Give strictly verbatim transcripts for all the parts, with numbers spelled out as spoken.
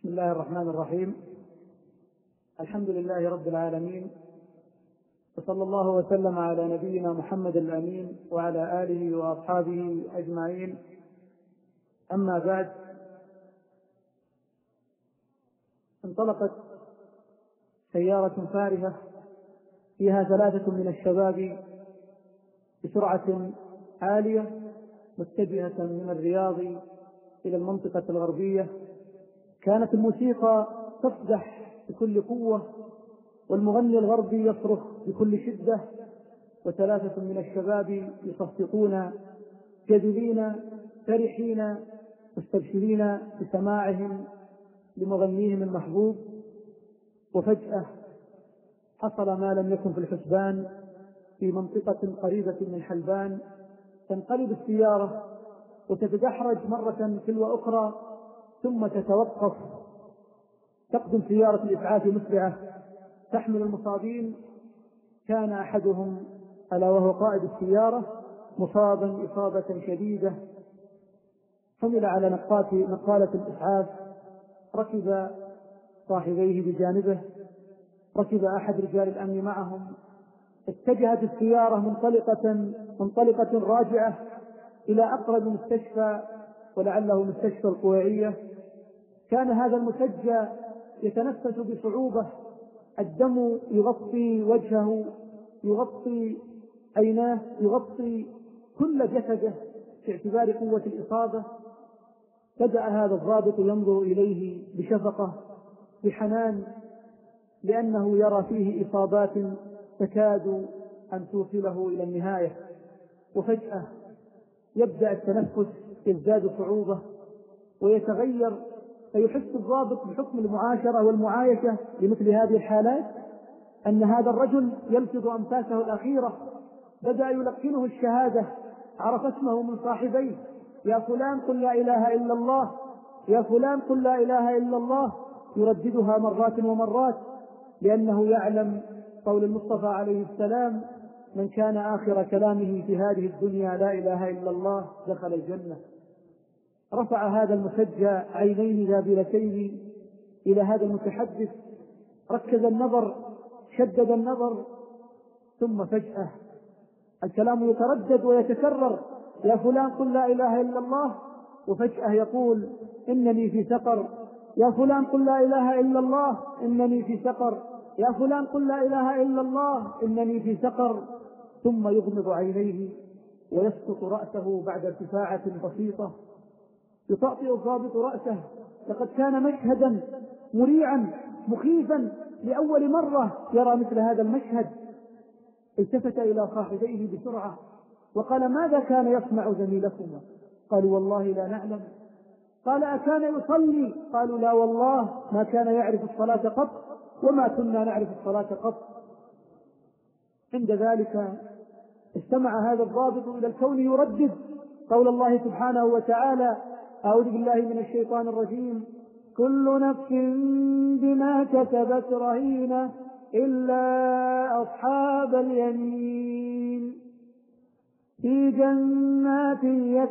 بسم الله الرحمن الرحيم. الحمد لله رب العالمين، وصلى الله وسلم على نبينا محمد الأمين وعلى آله وأصحابه أجمعين. أما بعد، انطلقت سيارة فارهة فيها ثلاثة من الشباب بسرعة عالية متجهة من الرياض إلى المنطقة الغربية. كانت الموسيقى تصدح بكل قوة، والمغني الغربي يصرخ بكل شدة، وثلاثة من الشباب يصفقون جاذبين فرحين مستبشرين بسماعهم لمغنيهم المحبوب. وفجأة حصل ما لم يكن في الحسبان. في منطقة قريبة من حلبان تنقلب السيارة وتتدحرج مرة تلو أخرى، ثم تتوقف. تقدم سيارة الإسعاف مسرعة تحمل المصابين. كان أحدهم ألا وهو قائد السيارة مصابا إصابة شديدة، حمل على نقالة الإسعاف. ركب صاحبيه بجانبه، ركب أحد رجال الأمن معهم. اتجهت السيارة منطلقة منطلقة راجعة إلى أقرب مستشفى، ولعله مستشفى القويعية. كان هذا المسجى يتنفس بصعوبة، الدم يغطي وجهه، يغطي عيناه، يغطي كل جسده في اعتبار قوة الإصابة. بدأ هذا الضابط ينظر إليه بشفقة بحنان، لأنه يرى فيه إصابات تكاد أن توصله إلى النهاية. وفجأة يبدأ التنفس يزداد صعوبة ويتغير، فيحس الضابط بحكم المعاشرة والمعايشة لمثل هذه الحالات أن هذا الرجل يلفظ أنفاسه الأخيرة. بدأ يلقنه الشهادة، عرف اسمه من صاحبيه: يا فلان قل لا إله إلا الله، يا فلان قل لا إله إلا الله. يرددها مرات ومرات، لأنه يعلم قول المصطفى عليه السلام: من كان آخر كلامه في هذه الدنيا لا إله إلا الله دخل الجنة. رفع هذا المسجى عينيه ذابلتين إلى هذا المتحدث، ركز النظر، شدد النظر، ثم فجأة الكلام يتردد ويتكرر: يا فلان قل لا إله إلا الله. وفجأة يقول: إنني في سقر. يا فلان قل لا إله إلا الله، إنني في سقر. يا فلان قل لا إله إلا الله، إنني في سقر. ثم يغمض عينيه ويسقط رأسه بعد ارتفاعة بسيطة. يطأطئ الضابط رأسه، لقد كان مشهدا مريعا مخيفا، لأول مرة يرى مثل هذا المشهد. التفت إلى صاحبيه بسرعة وقال: ماذا كان يصنع زميلكما؟ قالوا: والله لا نعلم. قال: أكان يصلي؟ قالوا: لا والله ما كان يعرف الصلاة قط، وما كنا نعرف الصلاة قط. عند ذلك استمع هذا الضابط إلى الكون يردد قول الله سبحانه وتعالى: أعوذ بالله من الشيطان الرجيم: كل نفس بما كسبت رهينة إلا أصحاب اليمين في جنات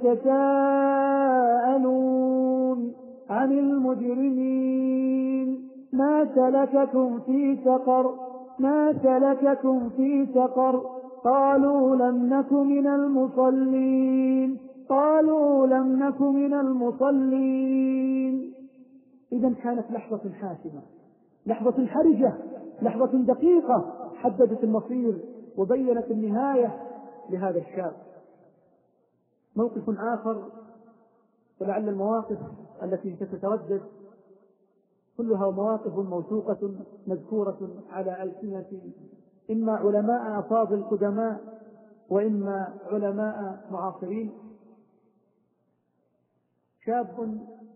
يتساءلون عن المجرمين ما سلككم في سقر ما سلككم في سقر قالوا لم نك من المصلين قالوا لم نك من المصلين. إذا كانت لحظة حاسمة، لحظة حرجة، لحظة دقيقة حددت المصير وبينت النهاية لهذا الشاب. موقف آخر، ولعل المواقف التي ستتردد كلها مواقف موثوقة مذكورة على ألسنة إما علماء أفاضل قدماء وإما علماء معاصرين. شاب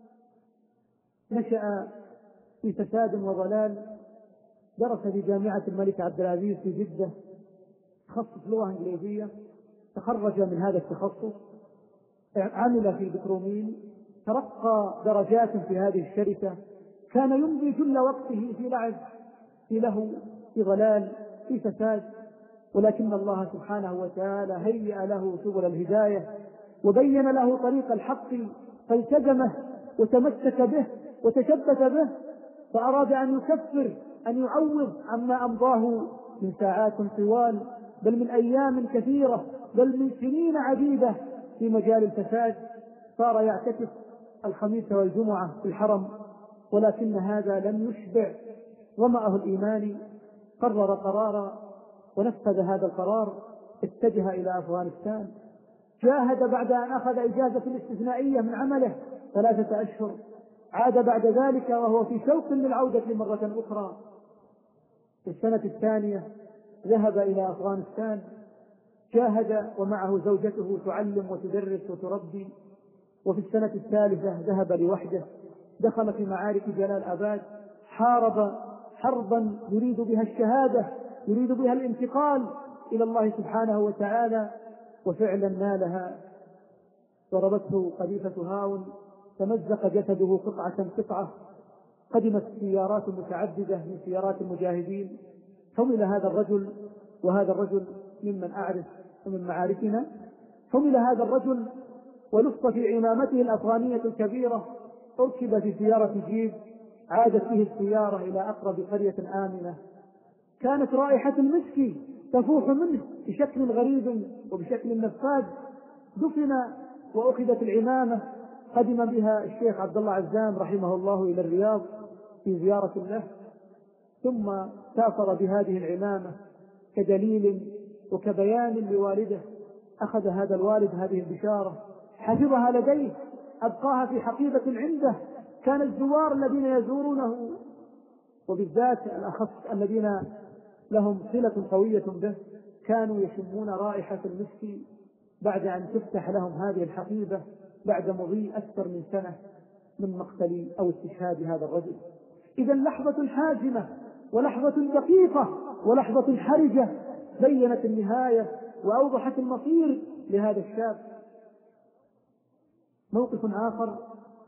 نشأ في فساد وضلال، درس في جامعة الملك عبد العزيز في جدة، تخصص لغة إنجليزية، تخرج من هذا التخصص، عمل في بترومين، ترقى درجات في هذه الشركة. كان يمضي كل وقته في لعب، في لهو، في ضلال، في فساد، ولكن الله سبحانه وتعالى هيأ له سبل الهداية وبين له طريق الحق فالتزمه وتمسك به وتشبث به، فأراد أن يكفر، أن يعوض عما أمضاه من ساعات طوال، بل من أيام كثيرة، بل من سنين عديدة في مجال الفساد. صار يعتكف الخميس والجمعة في الحرم، ولكن هذا لم يشبع ظمأه الإيماني. قرر قرارا ونفذ هذا القرار، اتجه إلى أفغانستان، جاهد بعد أن أخذ إجازة الاستثنائية من عمله ثلاثة أشهر، عاد بعد ذلك وهو في شوق للعودة مرة أخرى. في السنة الثانية ذهب إلى أفغانستان، جاهد ومعه زوجته تعلم وتدرس وتربي. وفي السنة الثالثة ذهب لوحده، دخل في معارك جلال آباد، حارب حربا يريد بها الشهادة، يريد بها الانتقال إلى الله سبحانه وتعالى، وفعلا نالها. ضربته قذيفة هاون، تمزق جسده قطعة قطعة. قدمت سيارات متعددة من سيارات المجاهدين، حمل هذا الرجل، وهذا الرجل ممن أعرف ومن معاركنا، حمل هذا الرجل ولف في عمامته الأفغانية الكبيرة، أركب في سيارة جيب، عادت به السيارة إلى أقرب قرية آمنة. كانت رائحة المسك تفوح منه بشكل غريب وبشكل نفاذ. دفن وأخذت العمامة، قدم بها الشيخ عبد الله عزام رحمه الله إلى الرياض في زيارة له، ثم سافر بهذه العمامة كدليل وكبيان لوالده. أخذ هذا الوالد هذه البشارة، حفظها لديه، أبقاها في حقيبة عنده. كان الزوار الذين يزورونه، وبالذات الأخص الذين لهم صلة قوية به، كانوا يشمون رائحة المسك بعد أن تفتح لهم هذه الحقيبة بعد مضي أكثر من سنة من مقتل أو استشهاد هذا الرجل. إذا لحظة حازمة ولحظة دقيقة ولحظة حرجة بينت النهاية وأوضحت المصير لهذا الشاب. موقف آخر،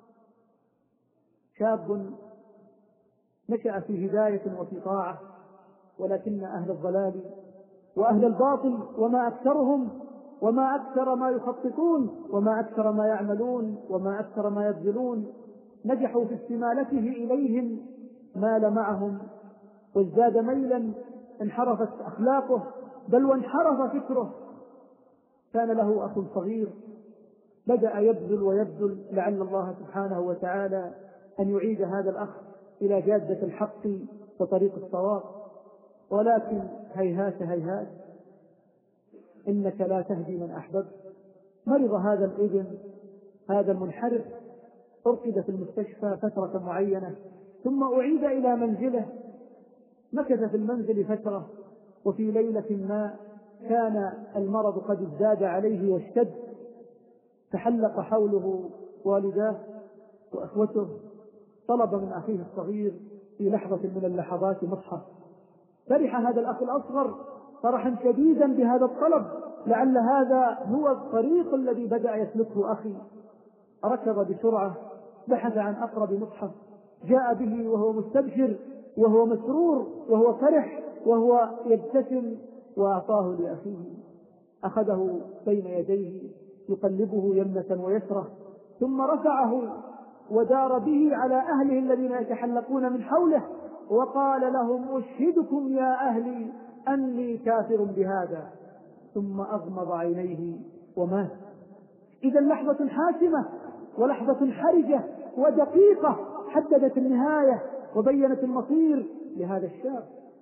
شاب نشأ في هداية وفي طاعة، ولكن أهل الضلال وأهل الباطل وما أكثرهم وما أكثر ما يخططون وما أكثر ما يعملون وما أكثر ما يبذلون، نجحوا في استمالته إليهم، مال معهم وازداد ميلا، انحرفت أخلاقه بل وانحرف فكره. كان له أخ صغير بدأ يبذل ويبذل لعل الله سبحانه وتعالى أن يعيد هذا الأخ إلى جادة الحق وطريق الصواب، ولكن هيهات هيهات، إنك لا تهدي من أحببت. مرض هذا الابن، هذا المنحرف، أرقد في المستشفى فترة معينة، ثم أعيد إلى منزله. مكث في المنزل فترة، وفي ليلة ما كان المرض قد ازداد عليه واشتد، تحلق حوله والداه وأخوته، طلب من أخيه الصغير في لحظة من اللحظات مصحف. فرح هذا الأخ الأصغر فرحا شديدا بهذا الطلب، لعل هذا هو الطريق الذي بدأ يسلكه أخي. ركض بسرعة، بحث عن أقرب مصحف، جاء به وهو مستبشر وهو مسرور وهو فرح وهو يبتسم، وأعطاه لأخيه. أخذه بين يديه يقلبه يمنة ويسرة، ثم رفعه ودار به على أهله الذين يتحلقون من حوله، وقال لهم: أشهدكم يا أهلي أني كافر بهذا. ثم أغمض عينيه ومات. إذا لحظة حاسمة ولحظة حرجة ودقيقة حددت النهاية وبينت المصير لهذا الشاب.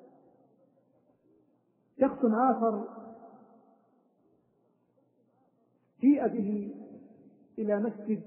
شخص آخر جيء به إلى مسجد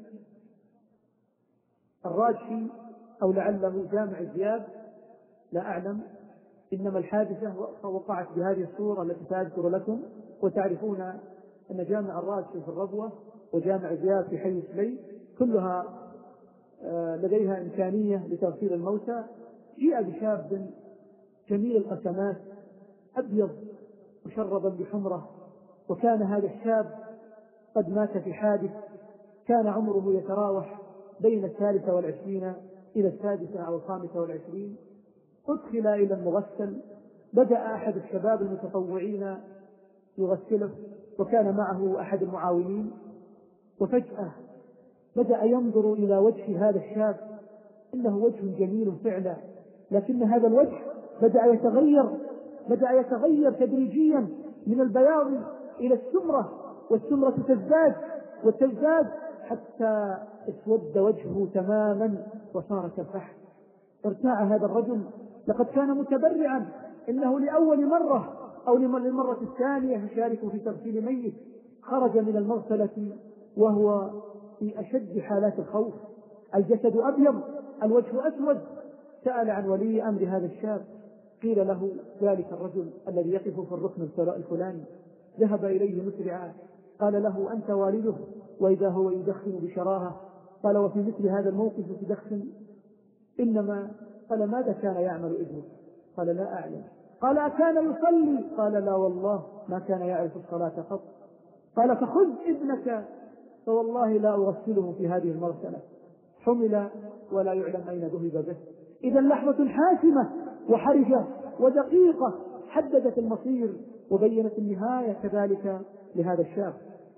الراجحي أو لعله جامع زياد، لا أعلم، إنما الحادثة وقعت بهذه الصورة التي سأذكر لكم. وتعرفون أن جامع الراجحي في الربوة وجامع زياد في حي سلي كلها لديها إمكانية لتغسيل الموتى. جيء بشاب جميل القسمات، أبيض مشربا بحمرة، وكان هذا الشاب قد مات في حادث، كان عمره يتراوح بين الثالثة والعشرين إلى السادسة أو الخامسة والعشرين. أدخل إلى المغسل، بدأ أحد الشباب المتطوعين يغسله، وكان معه أحد المعاونين، وفجأة بدأ ينظر إلى وجه هذا الشاب إنه وجه جميل فعلا، لكن هذا الوجه بدأ يتغير بدأ يتغير تدريجيا من البياض إلى السمرة، والسمرة تزداد وتزداد حتى اسود وجهه تماما وصار كالفحم. ارتاع هذا الرجل، لقد كان متبرعا، إنه لأول مرة أو للمرة الثانية يشارك في تغسيل ميت، خرج من المغسلة وهو في أشد حالات الخوف، الجسد أبيض الوجه أسود. سأل عن ولي أمر هذا الشاب، قيل له ذلك الرجل الذي يقف في الركن الفلاني، ذهب إليه مسرعا، قال له أنت والده؟ وإذا هو يدخن بشراهة. قال وفي مثل هذا الموقف تدخن؟ إنما. قال ماذا كان يعمل ابنك؟ قال لا أعلم. قال أكان يصلي؟ قال لا والله ما كان يعرف الصلاة قط. قال فخذ ابنك فوالله لا أغسله في هذه المرسلة. حمل ولا يعلم أين ذهب به. إذا لحظة حاسمة وحرجة ودقيقة حددت المصير وبينت النهاية كذلك لهذا الشاب.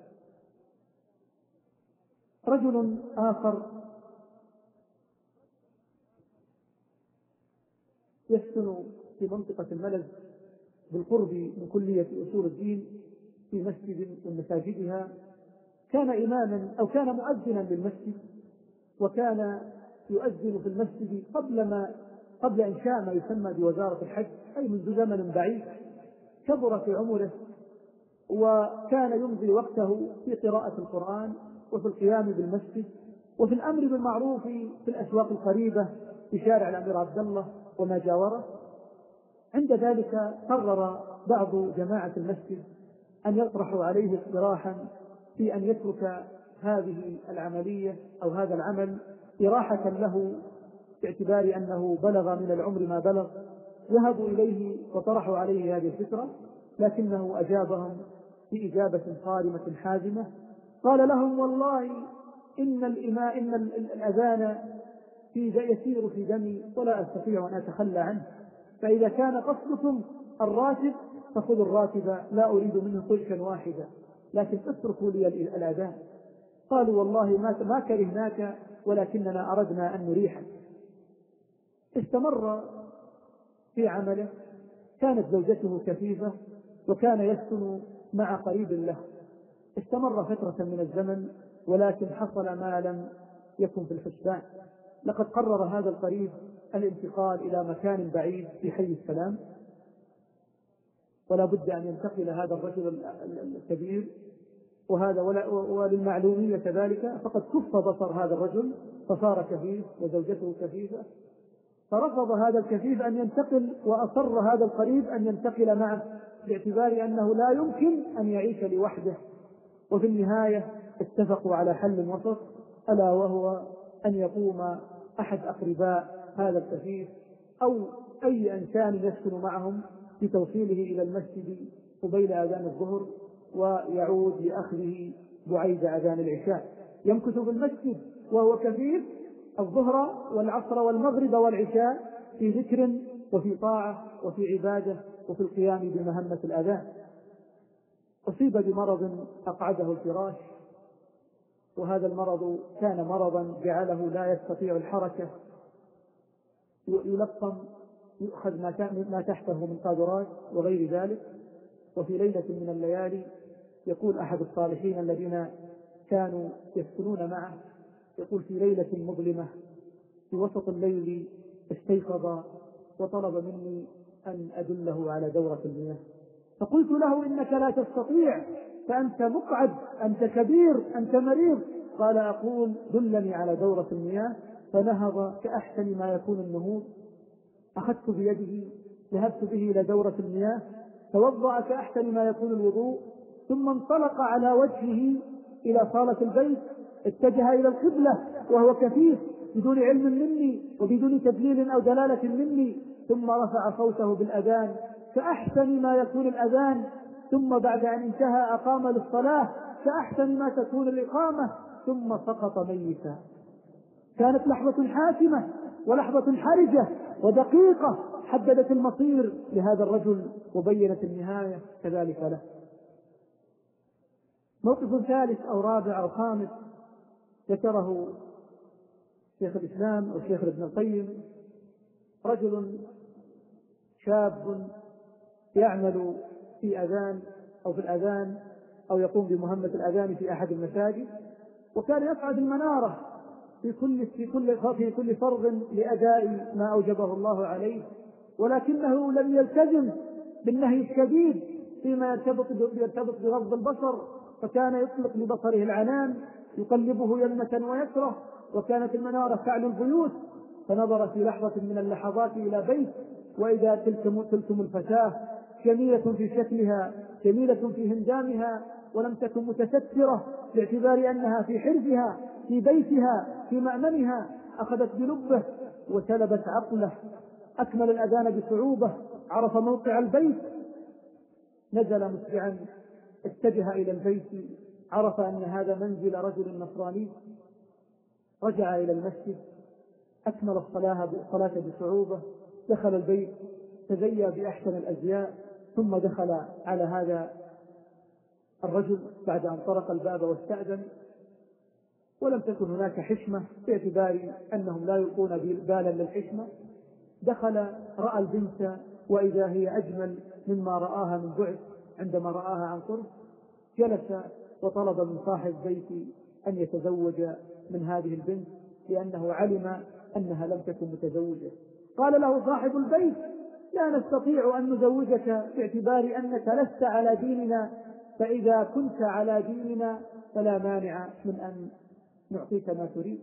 رجل آخر يسكن في منطقة الملز بالقرب من كلية أصول الدين في مسجد من مساجدها، كان إماما أو كان مؤذنا للمسجد، وكان يؤذن في المسجد قبل ما قبل إنشاء ما يسمى بوزارة الحج، أي منذ زمن بعيد. كبر في عمره وكان يمضي وقته في قراءة القرآن وفي القيام بالمسجد وفي الأمر بالمعروف في الأسواق القريبة في شارع الأمير عبد الله وما جاوره. عند ذلك قرر بعض جماعة المسجد أن يطرحوا عليه اقتراحا في أن يترك هذه العملية أو هذا العمل إراحة له باعتبار أنه بلغ من العمر ما بلغ. ذهبوا إليه وطرحوا عليه هذه الفكرة، لكنه أجابهم بإجابة صارمة حازمة. قال لهم والله إن الإماء إن الأذان في يسير في دمي ولا أستطيع أن أتخلى عنه، فإذا كان قصدكم الراتب فخذوا الراتب، لا أريد منه قرشا واحدا، لكن اتركوا لي الأذان. قالوا والله ما كرهناك ولكننا أردنا أن نريحك. استمر في عمله. كانت زوجته كفيفة وكان يسكن مع قريب له. استمر فترة من الزمن، ولكن حصل ما لم يكن في الحسبان. لقد قرر هذا القريب الانتقال إلى مكان بعيد في حي السلام، ولا بد أن ينتقل هذا الرجل الكبير، وهذا وللمعلومية كذلك فقد كف بصر هذا الرجل فصار كفيف وزوجته كفيفة، فرفض هذا الكفيف أن ينتقل، وأصر هذا القريب أن ينتقل معه باعتبار أنه لا يمكن أن يعيش لوحده. وفي النهاية اتفقوا على حل وسط، ألا وهو أن يقوم أحد أقرباء هذا الكفيف أو أي إنسان يسكن معهم بتوصيله إلى المسجد قبيل أذان الظهر، ويعود لأخذه بعيد أذان العشاء. يمكث بالمسجد وهو كفيف الظهر والعصر والمغرب والعشاء في ذكر وفي طاعة وفي عبادة وفي القيام بمهمة الأذان. أصيب بمرض أقعده الفراش، وهذا المرض كان مرضا جعله لا يستطيع الحركة، يلقم، يؤخذ ما تحته من قادرات وغير ذلك. وفي ليلة من الليالي يقول أحد الصالحين الذين كانوا يسكنون معه، يقول في ليلة مظلمة في وسط الليل استيقظ وطلب مني أن أدله على دورة المياه، فقلت له إنك لا تستطيع، فأنت مقعد، أنت كبير، أنت مريض. قال أقول دلني على دورة المياه. فنهض كأحسن ما يكون النهوض، أخذت بيده ذهبت به إلى دورة المياه، توضأ كأحسن ما يكون الوضوء، ثم انطلق على وجهه إلى صالة البيت، اتجه إلى القبلة وهو كفيف بدون علم مني وبدون تدليل أو دلالة مني، ثم رفع صوته بالأذان كأحسن ما يكون الأذان، ثم بعد أن انتهى أقام للصلاة كأحسن ما تكون الإقامة، ثم سقط ميتا. كانت لحظة حاسمة ولحظة حرجة ودقيقة حددت المصير لهذا الرجل وبينت النهاية كذلك له. موقف ثالث أو رابع أو خامس ذكره شيخ الإسلام أو شيخ ابن القيم رجل شاب يعمل في أذان أو في الأذان أو يقوم بمهمة الأذان في أحد المساجد، وكان يصعد المنارة في كل في كل في كل فرض لأداء ما أوجبه الله عليه، ولكنه لم يلتزم بالنهي الشديد فيما يرتبط يرتبط بغض البصر، فكان يطلق ببصره العنان يقلبه يمنة ويسرة، وكانت المنارة تعلو البيوت، فنظر في لحظة من اللحظات إلى بيت، وإذا تلكم تلكم الفتاة جميلة في شكلها جميلة في هندامها، ولم تكن متسترة باعتبار أنها في حرزها في بيتها في مأمنها، أخذت بلبه وسلبت عقله، أكمل الأذان بصعوبة، عرف موقع البيت، نزل مسرعا، اتجه إلى البيت، عرف أن هذا منزل رجل نصراني، رجع إلى المسجد، أكمل الصلاة بصعوبة، دخل البيت، تزيا بأحسن الأزياء، ثم دخل على هذا الرجل بعد أن طرق الباب واستأذن، ولم تكن هناك حشمة باعتبار أنهم لا يلقون بالا للحشمة. دخل رأى البنت وإذا هي أجمل مما رآها من بعد عندما رآها عن قرب، جلس وطلب من صاحب بيت أن يتزوج من هذه البنت لأنه علم أنها لم تكن متزوجة. قال له صاحب البيت: لا نستطيع أن نزوجك باعتبار أنك لست على ديننا، فإذا كنت على ديننا فلا مانع من أن نعطيك ما تريد.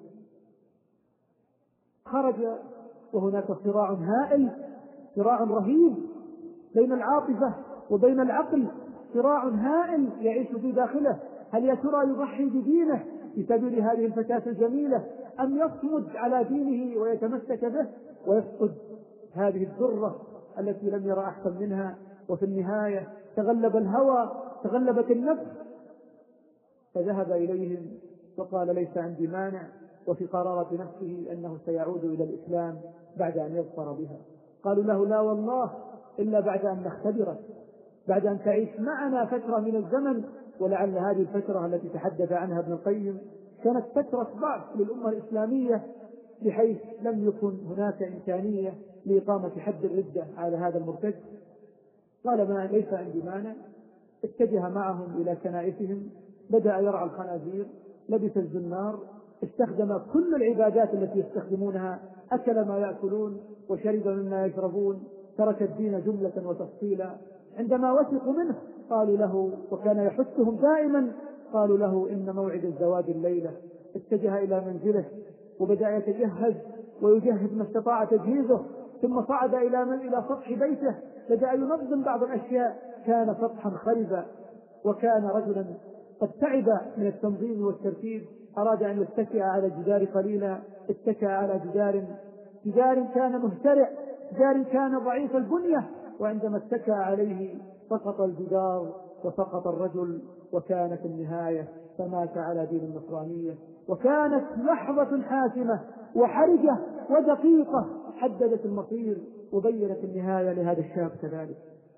خرج وهناك صراع هائل، صراع رهيب بين العاطفة وبين العقل، صراع هائل يعيش في داخله. هل يا ترى يضحي بدينه في سبيل هذه الفتاة الجميلة، أم يصمد على دينه ويتمسك به ويفقد هذه الذرة التي لم يرى أحسن منها؟ وفي النهاية تغلب الهوى، تغلبت النفس، فذهب إليهم وقال: ليس عندي مانع، وفي قرارة نفسه أنه سيعود إلى الإسلام بعد أن يظفر بها. قالوا له: لا والله، إلا بعد أن نختبرك، بعد أن تعيش معنا فترة من الزمن. ولعل هذه الفترة التي تحدث عنها ابن القيم كانت فترة ضعف للأمة الإسلامية، بحيث لم يكن هناك إمكانية لإقامة حد الردة على هذا المرتد. قال: ما ليس عندي مانع. اتجه معهم إلى كنائسهم، بدأ يرعى الخنازير، لبس الزنار، استخدم كل العبادات التي يستخدمونها، أكل ما يأكلون وشرب مما يشربون، ترك الدين جملة وتفصيلا. عندما وثقوا منه قالوا له، وكان يحثهم دائما، قالوا له: إن موعد الزواج الليلة. اتجه إلى منزله وبدأ يتجهز ويجهز ما استطاع تجهيزه، ثم صعد إلى من إلى سطح بيته، بدأ ينظم بعض الأشياء. كان سطحا خربا، وكان رجلا قد تعب من التنظيم والترتيب، أراد أن يتكئ على الجدار قليلا، اتكأ على جدار جدار كان مهترئ، جدار كان ضعيف البنية، وعندما اتكأ عليه سقط الجدار وسقط الرجل، وكانت النهاية فمات على دين النصرانية. وكانت لحظة حاسمة وحرجة ودقيقة حددت المصير وبينت النهاية لهذا الشاب كذلك.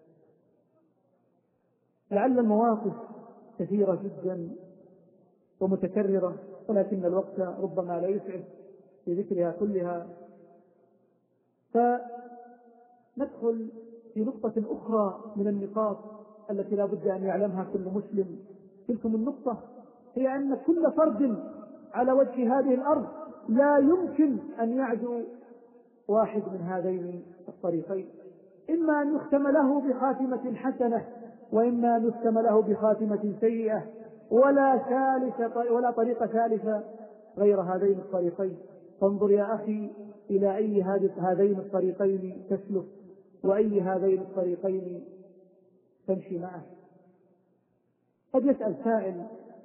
لعل المواقف كثيرة جدا ومتكررة، ولكن الوقت ربما لا يسعف في ذكرها كلها، فندخل في نقطة أخرى من النقاط التي لا بد أن يعلمها كل مسلم. تلكم النقطة هي أن كل فرد على وجه هذه الأرض لا يمكن أن يعدو واحد من هذين الطريقين، إما أن يختم له بخاتمة حسنة، وإما أن يختم له بخاتمة سيئة، ولا ثالث ولا طريقة ثالثة غير هذين الطريقين. فانظر يا أخي إلى أي هذين الطريقين تسلك، وأي هذين الطريقين تمشي معه. قد يسأل سائل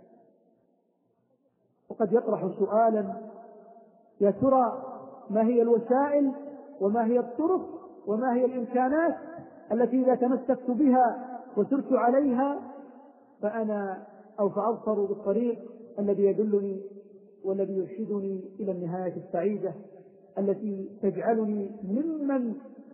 وقد يطرح سؤالا: يا ترى ما هي الوسائل وما هي الطرق وما هي الإمكانات التي إذا تمسكت بها وسرت عليها فأنا أو فأظفر بالطريق الذي يدلني والذي يرشدني إلى النهاية السعيدة التي تجعلني ممن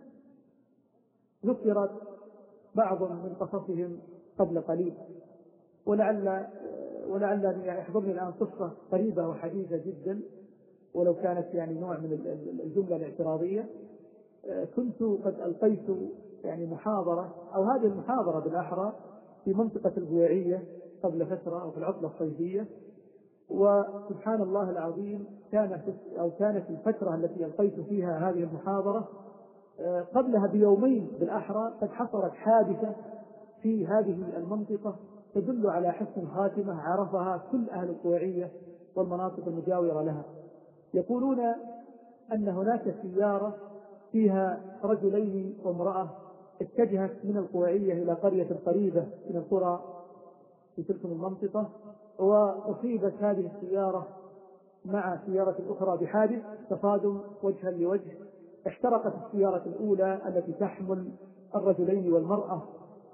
ذكرت بعض من قصصهم قبل قليل. ولعل ولعل يحضرني الآن قصة قريبة وحديثة جدا ولو كانت يعني نوع من الجملة الاعتراضية. كنت قد ألقيت يعني محاضرة، أو هذه المحاضرة بالأحرى، في منطقة البويعية قبل فترة أو في العطلة الصيفية، وسبحان الله العظيم كانت أو كانت الفترة التي ألقيت فيها هذه المحاضرة قبلها بيومين بالأحرى قد حصلت حادثة في هذه المنطقة تدل على حسن خاتمة عرفها كل أهل البويعية والمناطق المجاورة لها. يقولون أن هناك سيارة فيها رجلين وامرأة اتجهت من البويعية إلى قرية قريبة من القرى في تلك المنطقة، وأصيبت هذه السيارة مع سيارة أخرى بحادث تصادم وجها لوجه. احترقت السيارة الأولى التي تحمل الرجلين والمرأة،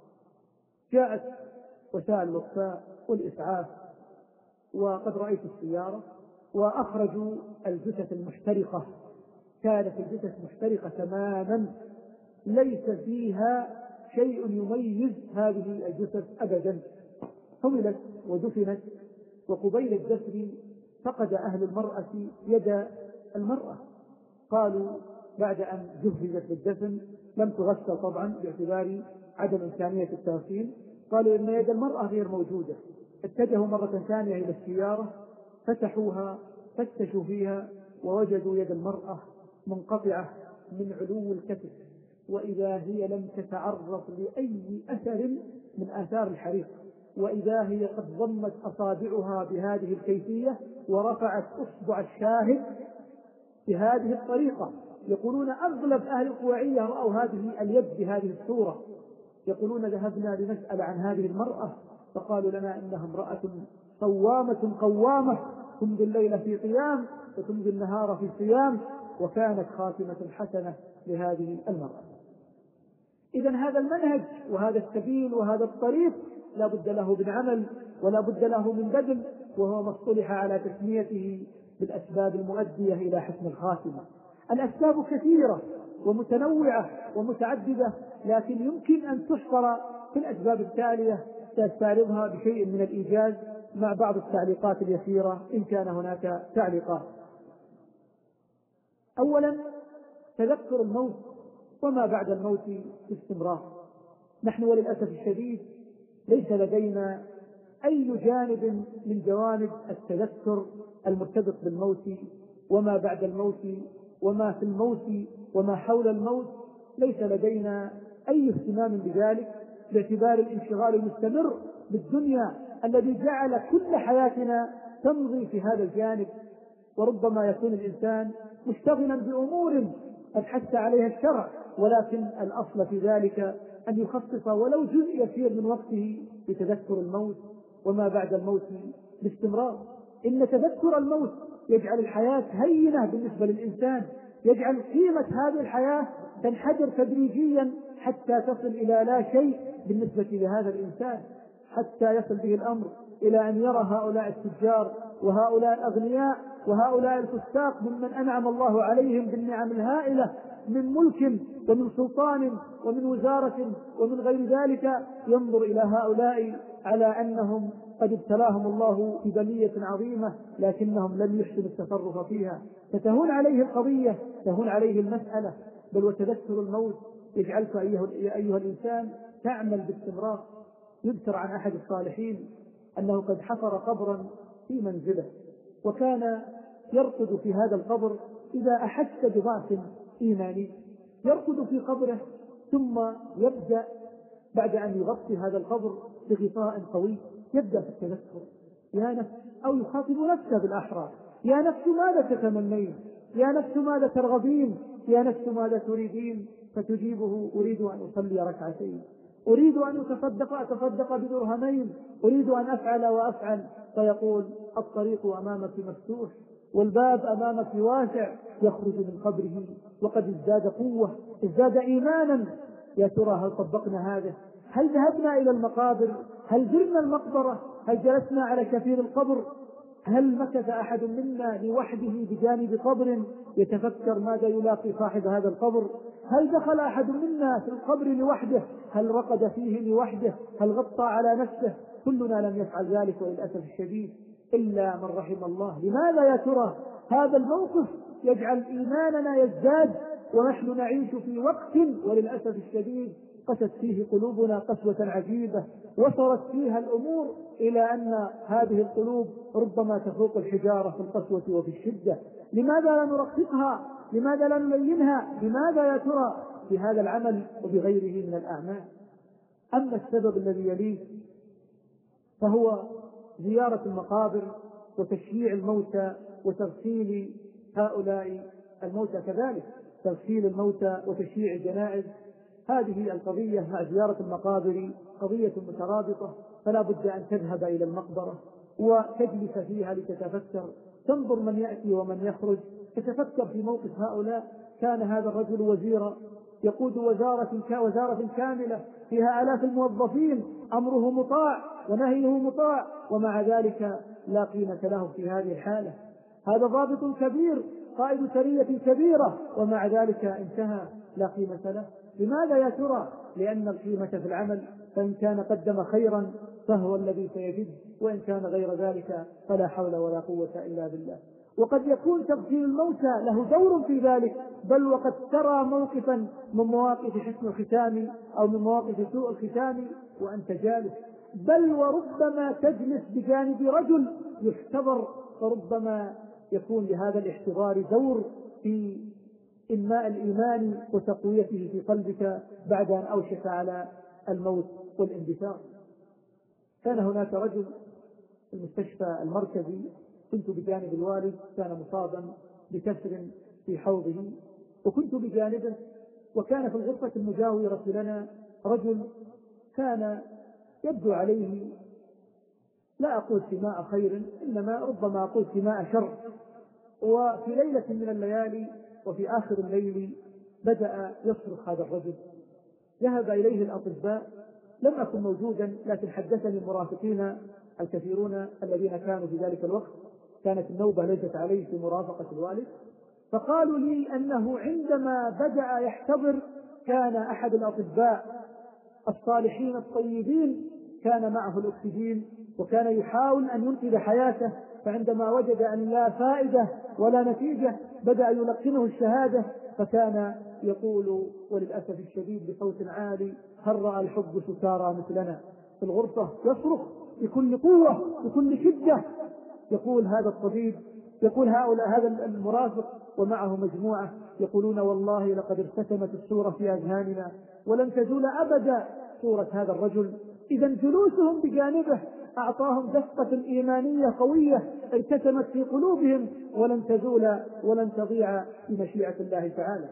جاءت وسائل الإطفاء والإسعاف وقد رأيت السيارة، وأخرجوا الجثث المحترقة. كانت الجثث محترقة تماما، ليس فيها شيء يميز هذه الجثث أبدا. حملت ودفنت، وقبيل الدفن فقد أهل المرأة يد المرأة. قالوا بعد أن جهزت للدفن لم تغسل طبعا باعتبار عدم إمكانية التغسيل، قالوا إن يد المرأة غير موجودة. اتجهوا مرة ثانية إلى السيارة، فتحوها فتشوا فيها ووجدوا يد المرأة منقطعة من علو الكتف، وإذا هي لم تتعرض لأي أثر من آثار الحريق، وإذا هي قد ضمت أصابعها بهذه الكيفية ورفعت أصبع الشاهد بهذه الطريقة. يقولون أغلب أهل البويعية رأوا هذه اليد بهذه الصورة. يقولون ذهبنا لنسأل عن هذه المرأة فقالوا لنا إنها امرأة صوامة قوامة، تمضي الليل في قيام وتمضي النهار في صيام، وكانت خاتمة حسنة لهذه المرأة. إذن هذا المنهج وهذا السبيل وهذا الطريق لا بد له من عمل ولا بد له من بذل، وهو ما اصطلح على تسميته بالأسباب المؤدية إلى حسن الخاتمة. الأسباب كثيرة ومتنوعة ومتعددة، لكن يمكن أن تحصر في الأسباب التالية سأستعرضها بشيء من الإيجاز مع بعض التعليقات اليسيرة إن كان هناك تعليقات. أولا، تذكر الموت وما بعد الموت باستمرار. نحن وللأسف الشديد ليس لدينا أي جانب من جوانب التذكر المرتبط بالموت وما بعد الموت وما في الموت وما حول الموت، ليس لدينا أي اهتمام بذلك باعتبار الانشغال المستمر بالدنيا الذي جعل كل حياتنا تمضي في هذا الجانب. وربما يكون الإنسان مشتغلا بأمور قد حث عليها الشرع، ولكن الأصل في ذلك أن يخصص ولو جزء يسير من وقته لتذكر الموت وما بعد الموت باستمرار. إن تذكر الموت يجعل الحياة هينة بالنسبة للإنسان، يجعل قيمة هذه الحياة تنحدر تدريجيا حتى تصل إلى لا شيء بالنسبة لهذا الإنسان، حتى يصل به الأمر إلى أن يرى هؤلاء التجار وهؤلاء الأغنياء وهؤلاء الفساق ممن أنعم الله عليهم بالنعم الهائلة من ملك ومن سلطان ومن وزارة ومن غير ذلك، ينظر إلى هؤلاء على أنهم قد ابتلاهم الله ببلية عظيمة لكنهم لم يحسنوا التصرف فيها، فتهون عليه القضية، تهون عليه المسألة. بل وتذكر الموت يجعلك أيها الإنسان تعمل باستمرار. يذكر عن أحد الصالحين أنه قد حفر قبرا في منزله، وكان يرقد في هذا القبر إذا أحس بضعف إيماني، يرقد في قبره ثم يبدأ بعد أن يغطي هذا القبر بغطاء قوي يبدأ في التذكر. يا نفس، أو يخاطب نفسه بالأحرى: يا نفس ماذا تتمنين؟ يا نفس ماذا ترغبين؟ يا نفس ماذا تريدين؟ فتجيبه: أريد أن أصلي ركعتين، أريد أن أتصدق أتصدق بدرهمين، أريد أن أفعل وأفعل. فيقول: الطريق أمامك مفتوح والباب أمامك واسع. يخرج من قبره وقد ازداد قوة، ازداد إيمانا. يا ترى هل طبقنا هذا؟ هل ذهبنا إلى المقابر؟ هل زرنا المقبرة؟ هل جلسنا على شفير القبر؟ هل مكث أحد منا لوحده بجانب قبر يتفكر ماذا يلاقي صاحب هذا القبر؟ هل دخل أحد منا في القبر لوحده؟ هل رقد فيه لوحده؟ هل غطى على نفسه؟ كلنا لم يفعل ذلك وللأسف الشديد إلا من رحم الله. لماذا يا ترى؟ هذا الموقف يجعل إيماننا يزداد، ونحن نعيش في وقت وللأسف الشديد قست فيه قلوبنا قسوة عجيبة، وصلت فيها الأمور إلى أن هذه القلوب ربما تفوق الحجارة في القسوة وفي الشدة. لماذا لا نرققها؟ لماذا لا نلينها؟ لماذا يا ترى بهذا العمل وبغيره من الأعمال؟ أما السبب الذي يليه فهو زيارة المقابر وتشييع الموتى وتغسيل هؤلاء الموتى، كذلك تغسيل الموتى وتشييع الجنائز. هذه القضية مع زيارة المقابر قضية مترابطة، فلا بد أن تذهب إلى المقبرة وتجلس فيها لتتفكر، تنظر من يأتي ومن يخرج، تتفكر في موقف هؤلاء. كان هذا الرجل وزيرا يقود وزارة وزارة كاملة فيها آلاف الموظفين، أمره مطاع ونهيه مطاع، ومع ذلك لا قيمة له في هذه الحالة. هذا ضابط كبير قائد سرية كبيرة، ومع ذلك انتهى لا قيمة له. لماذا يا ترى؟ لأن القيمة في العمل، فإن كان قدم خيرا فهو الذي سيجد، وإن كان غير ذلك فلا حول ولا قوة إلا بالله. وقد يكون تغسيل الموتى له دور في ذلك، بل وقد ترى موقفا من مواقف حسن الختام أو من مواقف سوء الختام وأنت جالس، بل وربما تجلس بجانب رجل يحتضر، فربما يكون لهذا الاحتضار دور في إنماء الإيمان وتقويته في قلبك بعد أن أوشك على الموت والاندثار. كان هناك رجل في المستشفى المركزي، كنت بجانب الوالد، كان مصابا بكسر في حوضه وكنت بجانبه، وكان في الغرفة المجاورة لنا رجل كان يبدو عليه، لا أقول سماء خير، إنما ربما أقول سماء شر. وفي ليلة من الليالي وفي آخر الليل بدأ يصرخ هذا الرجل. ذهب إليه الأطباء، لم أكن موجودا، لكن حدثني المرافقين الكثيرون الذين كانوا في ذلك الوقت، كانت النوبة ليست عليه في مرافقة الوالد، فقالوا لي أنه عندما بدأ يحتضر كان أحد الأطباء الصالحين الطيبين كان معه الأكسجين وكان يحاول أن ينقذ حياته، فعندما وجد أن لا فائدة ولا نتيجة بدأ يلقنه الشهادة، فكان يقول وللأسف الشديد بصوت عالي: هل رأى الحب سكارى مثلنا؟ في الغرفة يصرخ بكل قوة بكل شدة. يقول هذا الطبيب، يقول هؤلاء هذا المرافق ومعه مجموعة يقولون: والله لقد ارتسمت الصورة في أذهاننا ولن تزول أبدا صورة هذا الرجل. إذا جلوسهم بجانبه أعطاهم دفقة إيمانية قوية ارتسمت في قلوبهم ولن تزول ولن تضيع بمشيئة الله تعالى.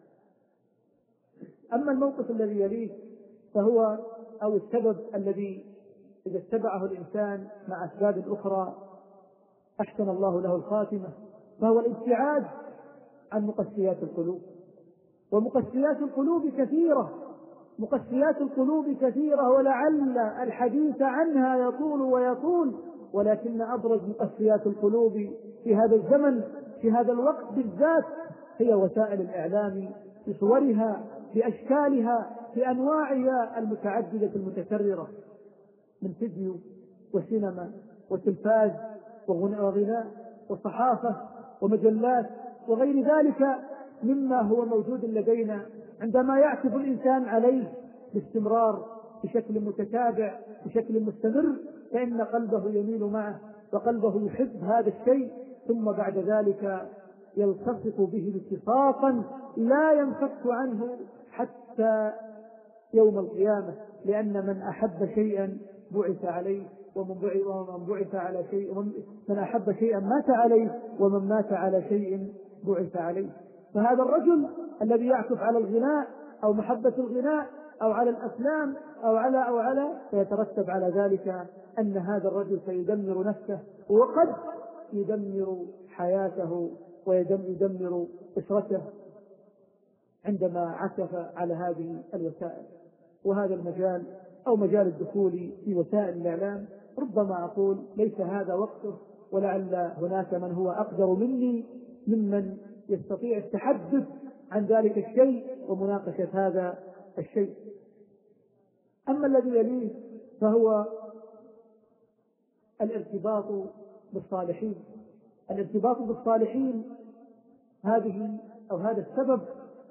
أما الموقف الذي يليه فهو أو السبب الذي إذا اتبعه الإنسان مع أسباب أخرى أحسن الله له الخاتمة، فهو الابتعاد عن مقسيات القلوب. ومقسيات القلوب كثيرة، مقسيات القلوب كثيرة، ولعل الحديث عنها يطول ويطول، ولكن أبرز مقسيات القلوب في هذا الزمن في هذا الوقت بالذات هي وسائل الإعلام بصورها بأشكالها بأنواعها المتعددة المتكررة، من فيديو وسينما وتلفاز وغناء وصحافة ومجلات وغير ذلك مما هو موجود لدينا. عندما يعكف الإنسان عليه باستمرار بشكل متتابع بشكل مستمر فإن قلبه يميل معه وقلبه يحب هذا الشيء، ثم بعد ذلك يلتصق به التصاقا لا ينفك عنه حتى يوم القيامة، لأن من أحب شيئا بعث عليه، ومن بعث على شيء من أحب شيئا مات عليه، ومن مات على شيء بعث عليه. فهذا الرجل الذي يعكف على الغناء أو محبة الغناء أو على الأفلام أو على أو على فيترتب على ذلك أن هذا الرجل سيدمر نفسه وقد يدمر حياته ويدمر أسرته عندما عكف على هذه الوسائل. وهذا المجال أو مجال الدخول في وسائل الإعلام ربما أقول ليس هذا وقته، ولعل هناك من هو أقدر مني ممن يستطيع التحدث عن ذلك الشيء ومناقشة هذا الشيء. أما الذي يليه فهو الارتباط بالصالحين. الارتباط بالصالحين هذه أو هذا السبب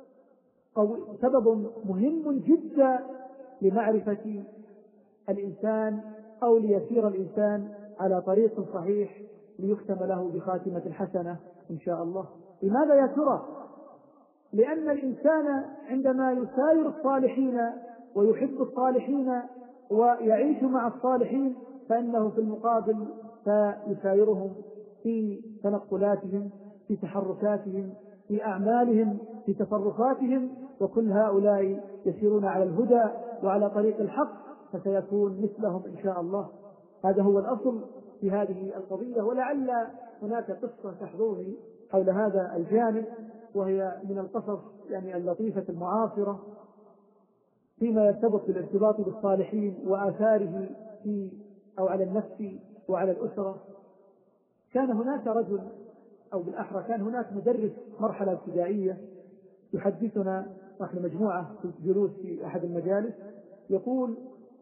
سبب مهم جدا لمعرفة الإنسان أو ليسير الإنسان على طريق صحيح ليختم له بخاتمة حسنة إن شاء الله. لماذا يا ترى؟ لأن الإنسان عندما يساير الصالحين ويحب الصالحين ويعيش مع الصالحين فإنه في المقابل سيسايرهم في تنقلاتهم، في تحركاتهم، في أعمالهم، في تصرفاتهم، وكل هؤلاء يسيرون على الهدى وعلى طريق الحق، فسيكون مثلهم إن شاء الله. هذا هو الأصل في هذه القضية. ولعل هناك قصة تحضرني حول هذا الجانب، وهي من القصص يعني اللطيفة المعاصرة فيما يرتبط بالارتباط بالصالحين وآثاره في أو على النفس وعلى الأسرة. كان هناك رجل، أو بالأحرى كان هناك مدرس مرحلة ابتدائية يحدثنا، نحن مجموعة في جلوس في أحد المجالس، يقول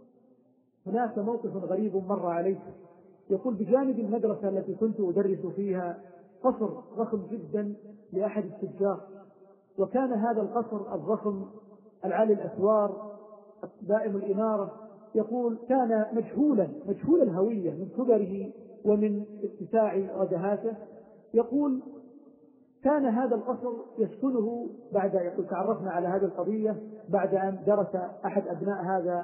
هناك موقف غريب مر عليه. يقول بجانب المدرسة التي كنت أدرس فيها قصر ضخم جدا لأحد التجار، وكان هذا القصر الضخم العالي الأسوار دائم الإنارة، يقول كان مجهولا مجهول الهوية من كبره ومن اتساع ودهاته. يقول كان هذا القصر يسكنه بعد، يقول تعرفنا على هذه القضية بعد أن درس أحد أبناء هذا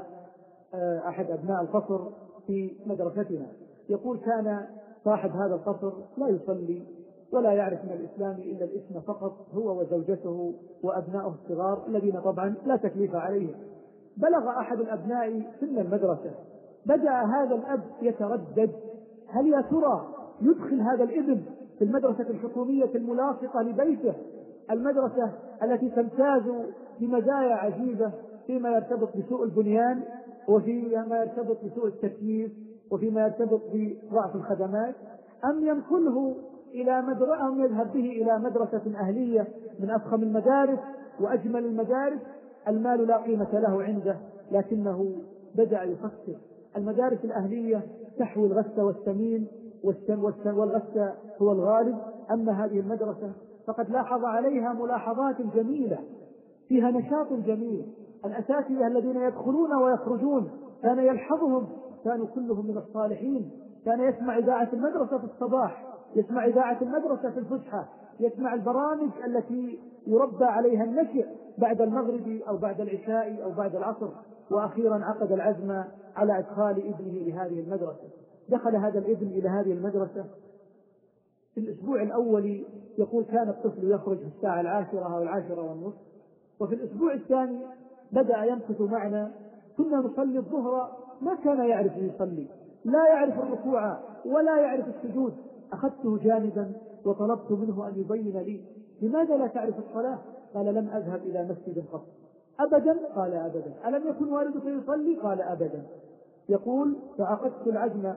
أحد أبناء القصر في مدرستنا. يقول كان صاحب هذا القصر لا يصلي ولا يعرف من الإسلام إلا الاسم فقط، هو وزوجته وأبنائه الصغار الذين طبعا لا تكليف عليهم. بلغ أحد الأبناء سن المدرسة، بدأ هذا الأب يتردد، هل يا ترى يدخل هذا الابن في المدرسة الحكومية الملاصقة لبيته، المدرسة التي تمتاز بمزايا عجيبة فيما يرتبط بسوء البنيان وفيما يرتبط بسوء التكييف وفيما يرتبط بضعف الخدمات، أم ينقله إلى مدرسة أم يذهب به إلى مدرسة أهلية من أفخم المدارس وأجمل المدارس؟ المال لا قيمة له عنده، لكنه بدأ يفكر. المدارس الأهلية تحوي الغث والسمين والغث هو الغالب، أما هذه المدرسة فقد لاحظ عليها ملاحظات جميلة فيها نشاط جميل. الأساتذة الذين يدخلون ويخرجون كان يلحظهم، كانوا كلهم من الصالحين. كان يسمع إذاعة المدرسة في الصباح، يسمع إذاعة المدرسة في الفسحة، يسمع البرامج التي يربى عليها النشء بعد المغرب أو بعد العشاء أو بعد العصر. وأخيرا عقد العزم على إدخال ابنه لهذه المدرسة. دخل هذا الابن إلى هذه المدرسة في الأسبوع الأول، يقول كان الطفل يخرج في الساعة العاشرة أو العاشرة والنصف، وفي الأسبوع الثاني بدأ يمكث معنا. كنا نصلي الظهر ما كان يعرف يصلي، لا يعرف الركوع ولا يعرف السجود. أخذته جانبا وطلبت منه أن يبين لي لماذا لا تعرف الصلاة؟ قال لم أذهب إلى مسجد قط. أبدا؟ قال أبدا. ألم يكن والدك يصلي؟ قال أبدا. يقول فعقدت العزم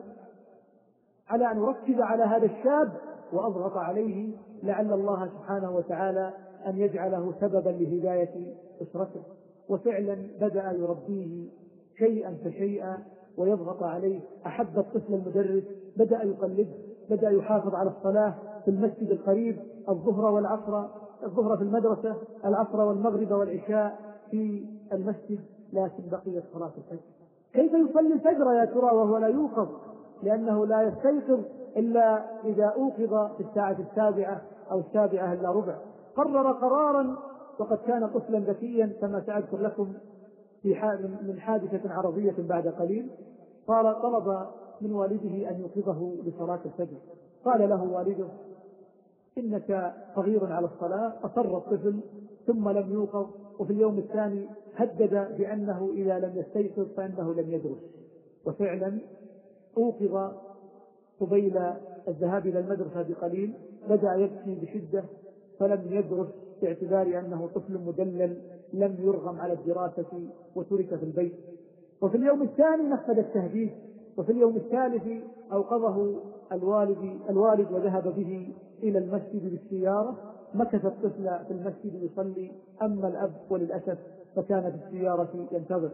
على أن أركز على هذا الشاب وأضغط عليه لعل الله سبحانه وتعالى أن يجعله سببا لهداية أسرته. وفعلا بدأ يربيه شيئا فشيئا ويضغط عليه. أحب الطفل المدرس، بدأ يقلده، بدأ يحافظ على الصلاة في المسجد القريب، الظهر والعصر، الظهر في المدرسة، العصر والمغرب والعشاء في المسجد، لكن بقيت صلاة الفجر. كيف يصلي الفجر يا ترى وهو لا يوقظ؟ لأنه لا يستيقظ إلا إذا أوقظ في الساعة السابعة أو السابعة إلا ربع. قرر قرارا، وقد كان طفلا ذكيا كما سأذكر لكم في من حادثة عرضية بعد قليل. قال طلب من والده أن يوقظه لصلاة الفجر. قال له والده إنك صغير على الصلاة. أصر الطفل ثم لم يوقظ، وفي اليوم الثاني هدد بأنه إذا لم يستيقظ فإنه لم يدرس. وفعلا أوقظ قبيل الذهاب إلى المدرسة بقليل، بدأ يبكي بشدة فلم يدرس باعتبار أنه طفل مدلل لم يرغم على الدراسة وترك في البيت. وفي اليوم الثاني نفذ التهديد، وفي اليوم الثالث أوقظه الوالد, الوالد وذهب به إلى المسجد بالسيارة. مكث الطفل في المسجد يصلي، أما الأب وللأسف فكان في السيارة ينتظر.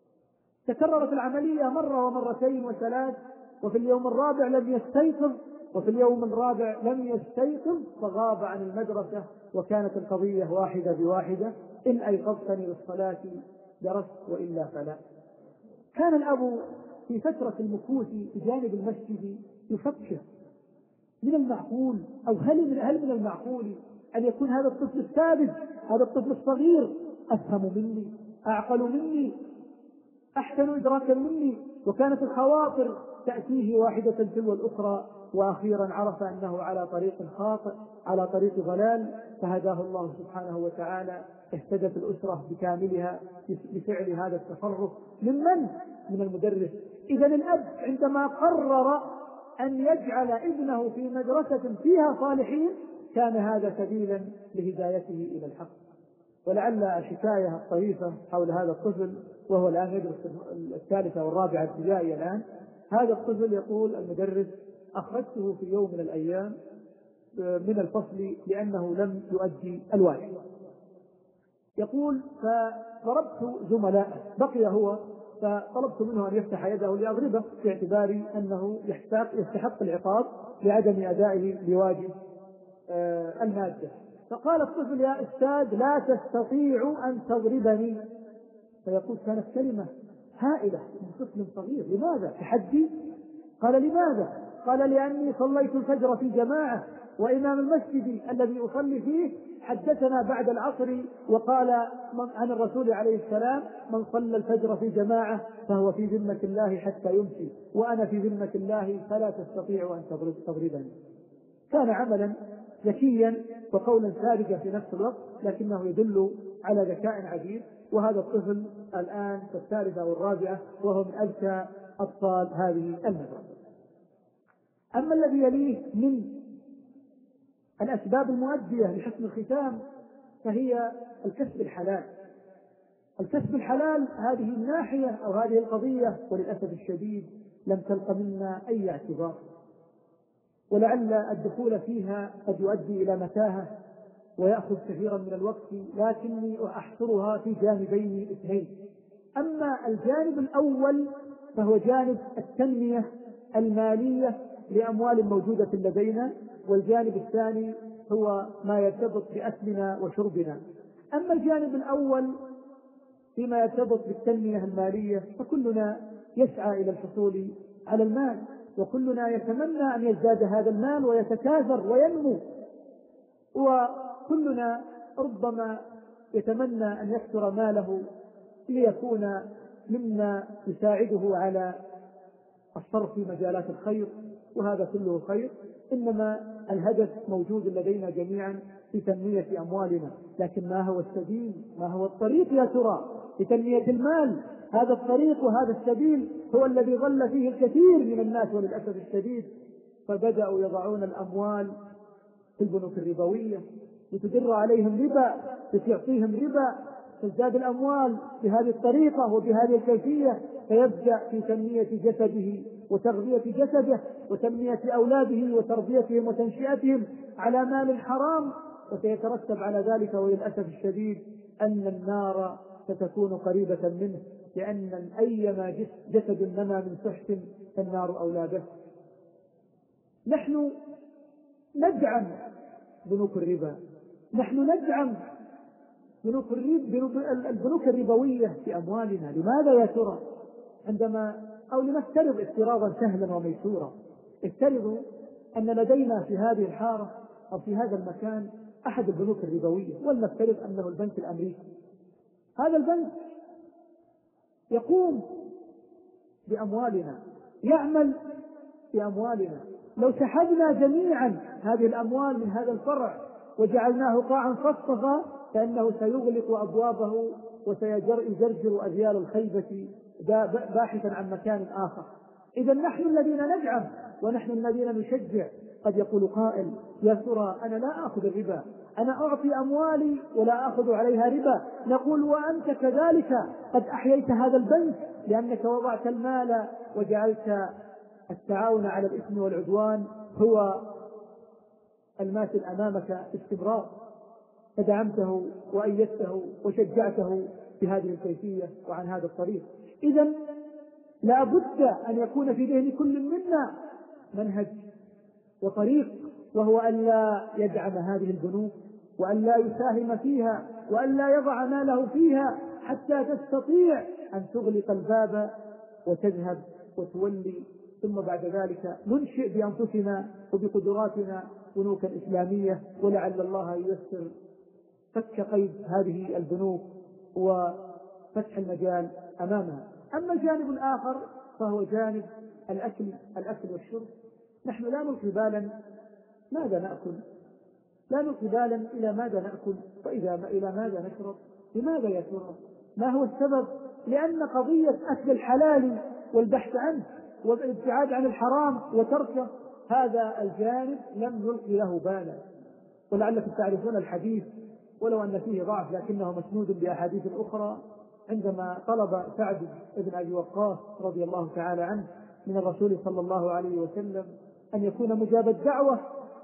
تكررت العملية مرة ومرتين وثلاث، وفي اليوم الرابع لم يستيقظ وفي اليوم الرابع لم يستيقظ فغاب عن المدرسة، وكانت القضية واحدة بواحدة: إن أيقظتني للصلاة درست وإلا فلا. كان الأب في فترة المكوث بجانب المسجد يفكر: من المعقول أو هل من, هل من المعقول أن يكون هذا الطفل الثابت، هذا الطفل الصغير، أفهم مني، أعقل مني، أحسن إدراكا مني؟ وكانت الخواطر تأتيه واحدة تلو الأخرى، وأخيرا عرف أنه على طريق خاطئ، على طريق ضلال، فهداه الله سبحانه وتعالى. اهتدت الأسرة بكاملها بفعل هذا التصرف ممن؟ من المدرس. إذن الأب عندما قرر أن يجعل ابنه في مدرسة فيها صالحين كان هذا سبيلا لهدايته إلى الحق. ولعل الحكاية الطريفة حول هذا الطفل، وهو الآن يدرس الثالثة والرابعة ابتدائي الآن. هذا الطفل يقول المدرس: أخرجته في يوم من الأيام من الفصل لأنه لم يؤدي الواجب. يقول: فضربت زملائه، بقي هو، فطلبت منه أن يفتح يده لأضربه باعتبار أنه يستحق, يستحق العقاب لعدم أدائه لواجب آه المادة. فقال الطفل: يا أستاذ لا تستطيع أن تضربني. فيقول: كانت كلمة هائلة من طفل صغير، لماذا؟ تحدي؟ قال: لماذا؟ قال: لأني صليت الفجر في جماعة، وإمام المسجد الذي أصلي فيه حدثنا بعد العصر وقال عن الرسول عليه السلام: من صلى الفجر في جماعة فهو في ذمة الله حتى يمسي، وأنا في ذمة الله فلا تستطيع أن تضربني. كان عملا ذكيا وقولا ساذجا في نفس الوقت، لكنه يدل على ذكاء عجيب. وهذا الطفل الآن في الثالثة والرابعة، وهو من أذكى أطفال هذه المدرسة. أما الذي يليه من الأسباب المؤدية لحسن الختام فهي الكسب الحلال. الكسب الحلال هذه الناحية أو هذه القضية وللأسف الشديد لم تلق منا أي اعتبار، ولعل الدخول فيها قد يؤدي إلى متاهة ويأخذ كثيرا من الوقت، لكني أحصرها في جانبين اثنين. أما الجانب الأول فهو جانب التنمية المالية لأموال موجودة لدينا، والجانب الثاني هو ما يرتبط بأكلنا وشربنا. أما الجانب الأول فيما يرتبط بالتنمية المالية فكلنا يسعى إلى الحصول على المال، وكلنا يتمنى أن يزداد هذا المال ويتكاثر وينمو، وكلنا ربما يتمنى أن يكثر ماله ليكون مما يساعده على الصرف في مجالات الخير، وهذا كله خير. إنما الهدف موجود لدينا جميعا في تنمية أموالنا، لكن ما هو السبيل، ما هو الطريق يا ترى لتنمية المال؟ هذا الطريق وهذا السبيل هو الذي ظل فيه الكثير من الناس وللأسف الشديد، فبدأوا يضعون الأموال في البنوك الربوية لتدر عليهم ربا، لتعطيهم ربا، تزداد الأموال بهذه الطريقة وبهذه الكيفية، فيبدأ في تنمية جسده وتغذية جسده وتنمية أولاده وتربيتهم وتنشئتهم على مال حرام، وسيترتب على ذلك وللأسف الشديد أن النار ستكون قريبة منه، لأن أيما جسد نما من سحت فالنار أولى به. نحن ندعم بنوك الربا، نحن ندعم بنوك البنوك الربوية في أموالنا. لماذا يا ترى؟ عندما أو لنفترض افتراضا سهلا وميسورا، افترضوا أن لدينا في هذه الحارة أو في هذا المكان أحد البنوك الربوية، ولنفترض أنه البنك الأمريكي. هذا البنك يقوم بأموالنا، يعمل بأموالنا. لو سحبنا جميعا هذه الأموال من هذا الفرع وجعلناه قاعا صفصفا فإنه سيغلق أبوابه وسيجرجر أذيال الخيبة باحثا عن مكان آخر. إذا نحن الذين ندعم ونحن الذين نشجع. قد يقول قائل: يا ترى أنا لا أخذ الربا، أنا أعطي أموالي ولا أخذ عليها ربا. نقول: وأنت كذلك قد أحييت هذا البنك، لأنك وضعت المال وجعلت التعاون على الإثم والعدوان هو الماثل أمامك باستمرار، فدعمته وأيدته وشجعته بهذه الكيفية وعن هذا الطريق. إذن لا بد أن يكون في ذهن كل منا منهج وطريق، وهو أن لا يدعم هذه البنوك، وأن لا يساهم فيها، وأن لا يضع ماله فيها حتى تستطيع أن تغلق الباب وتذهب وتولي، ثم بعد ذلك ننشئ بأنفسنا وبقدراتنا بنوكا إسلامية، ولعل الله ييسر فك قيد هذه البنوك وفتح المجال أمامها. أما الجانب الآخر فهو جانب الأكل الأكل والشرب. نحن لا نلقي بالا ماذا نأكل، لا نلقي بالا إلى ماذا نأكل وإذا ما إلى ماذا نشرب. لماذا يا ترى؟ ما هو السبب؟ لأن قضية أكل الحلال والبحث عنه والابتعاد عن الحرام وتركه، هذا الجانب لم نلقي له بالا. ولعلكم تعرفون الحديث ولو أن فيه ضعف لكنه مسنود بأحاديث أخرى، عندما طلب سعد بن أبي وقاص رضي الله تعالى عنه من الرسول صلى الله عليه وسلم أن يكون مجاب الدعوة.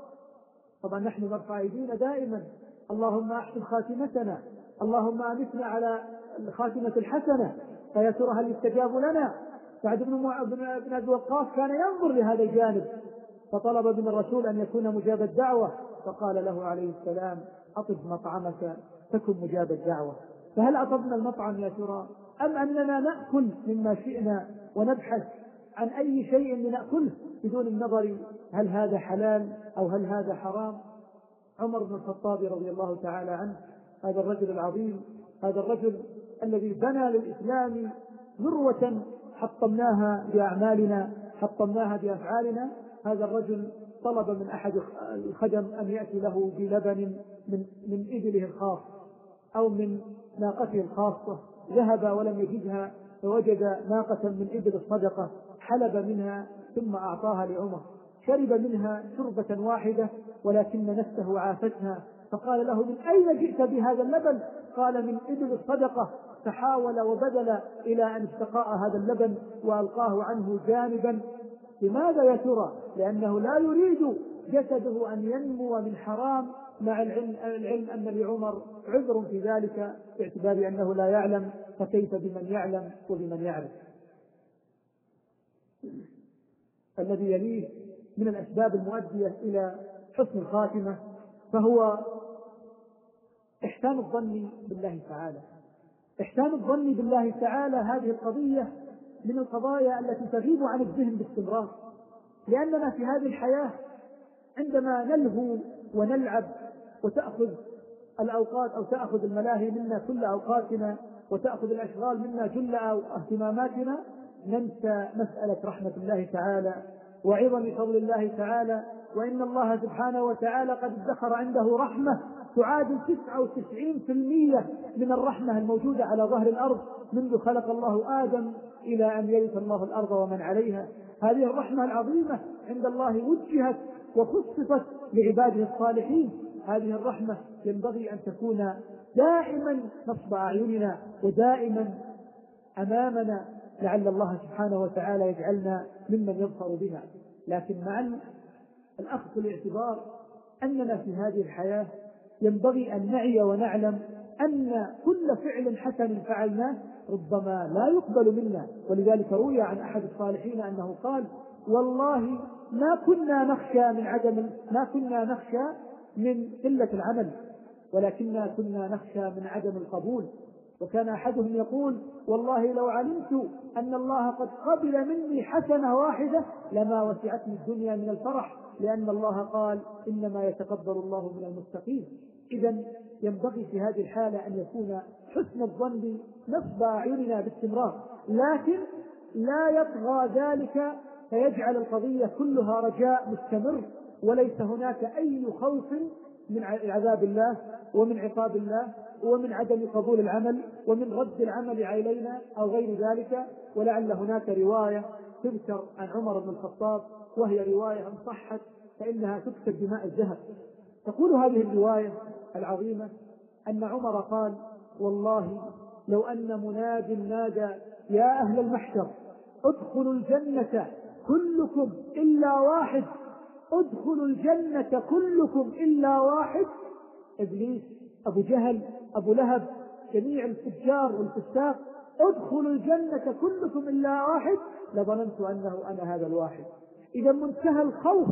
طبعا نحن نرفع أيدينا دائما: اللهم أحسن خاتمتنا، اللهم أمتنا على الخاتمة الحسنة، فيا ترى هل يستجاب لنا؟ سعد بن أبي وقاص كان ينظر لهذا الجانب، فطلب من الرسول أن يكون مجاب الدعوة، فقال له عليه السلام: أطب مطعمك تكن مجاب الدعوة. فهل أطبنا المطعم يا ترى، أم أننا نأكل مما شئنا ونبحث عن أي شيء لنأكله بدون النظر هل هذا حلال أو هل هذا حرام؟ عمر بن الخطاب رضي الله تعالى عنه، هذا الرجل العظيم، هذا الرجل الذي بنى للإسلام ذروة حطمناها بأعمالنا، حطمناها بأفعالنا. هذا الرجل طلب من أحد الخدم أن يأتي له بلبن من, من إبله الخاص أو من ناقته الخاصة، ذهب ولم يجدها فوجد ناقة من إبل الصدقة، حلب منها ثم أعطاها لعمر، شرب منها شربة واحدة ولكن نفسه عافتها، فقال له: من أين جئت بهذا اللبن؟ قال: من إبل الصدقة. فحاول وبذل إلى أن استقاء هذا اللبن وألقاه عنه جانبا. لماذا يا ترى؟ لأنه لا يريد جسده أن ينمو من حرام، مع العلم, العلم أن لعمر عذر في ذلك باعتبار أنه لا يعلم، فكيف بمن يعلم وبمن يعرف. الذي يليه من الأسباب المؤدية إلى حسن الخاتمة فهو إحسان الظن بالله تعالى. إحسان الظن بالله تعالى هذه القضية من القضايا التي تغيب عن الذهن باستمرار، لأننا في هذه الحياة عندما نلهو ونلعب وتأخذ الأوقات أو تأخذ الملاهي منا كل أوقاتنا وتأخذ الأشغال منا جل اهتماماتنا، ننسى مسألة رحمة الله تعالى وعظم فضل الله تعالى، وإن الله سبحانه وتعالى قد ادخر عنده رحمة تعادل تسعة وتسعين بالمئة من الرحمة الموجودة على ظهر الأرض منذ خلق الله آدم إلى أن يرث الله الأرض ومن عليها. هذه الرحمة العظيمة عند الله وجهت وخصصت لعباده الصالحين. هذه الرحمة ينبغي أن تكون دائما نصب أعيننا ودائما أمامنا، لعل الله سبحانه وتعالى يجعلنا ممن يظفر بها. لكن مع الأخذ في الاعتبار أننا في هذه الحياة ينبغي أن نعي ونعلم أن كل فعل حسن فعلناه ربما لا يقبل منا. ولذلك روي عن أحد الصالحين أنه قال: والله ما كنا نخشى من عدم ما كنا نخشى من قلة العمل، ولكننا كنا نخشى من عدم القبول. وكان أحدهم يقول: والله لو علمت أن الله قد قبل مني حسنة واحدة لما وسعتني الدنيا من الفرح، لأن الله قال: إنما يتقبل الله من المتقين. إذن ينبغي في هذه الحالة أن يكون حسن الظن نصب أعيننا باستمرار، لكن لا يطغى ذلك فيجعل القضية كلها رجاء مستمر، وليس هناك أي خوف من عذاب الله ومن عقاب الله ومن عدم قبول العمل ومن رد العمل علينا أو غير ذلك. ولعل هناك رواية تذكر عن عمر بن الخطاب، وهي رواية إن صحت فإنها تكتب بماء الذهب. تقول هذه الرواية العظيمة أن عمر قال: والله لو أن مناد نادى يا أهل المحشر ادخلوا الجنة كلكم إلا واحد، ادخلوا الجنة كلكم إلا واحد، إبليس، أبو جهل، أبو لهب، جميع الفجار والفساق، ادخلوا الجنة كلكم إلا واحد، لظننت أنه أنا هذا الواحد. إذا منتهى الخوف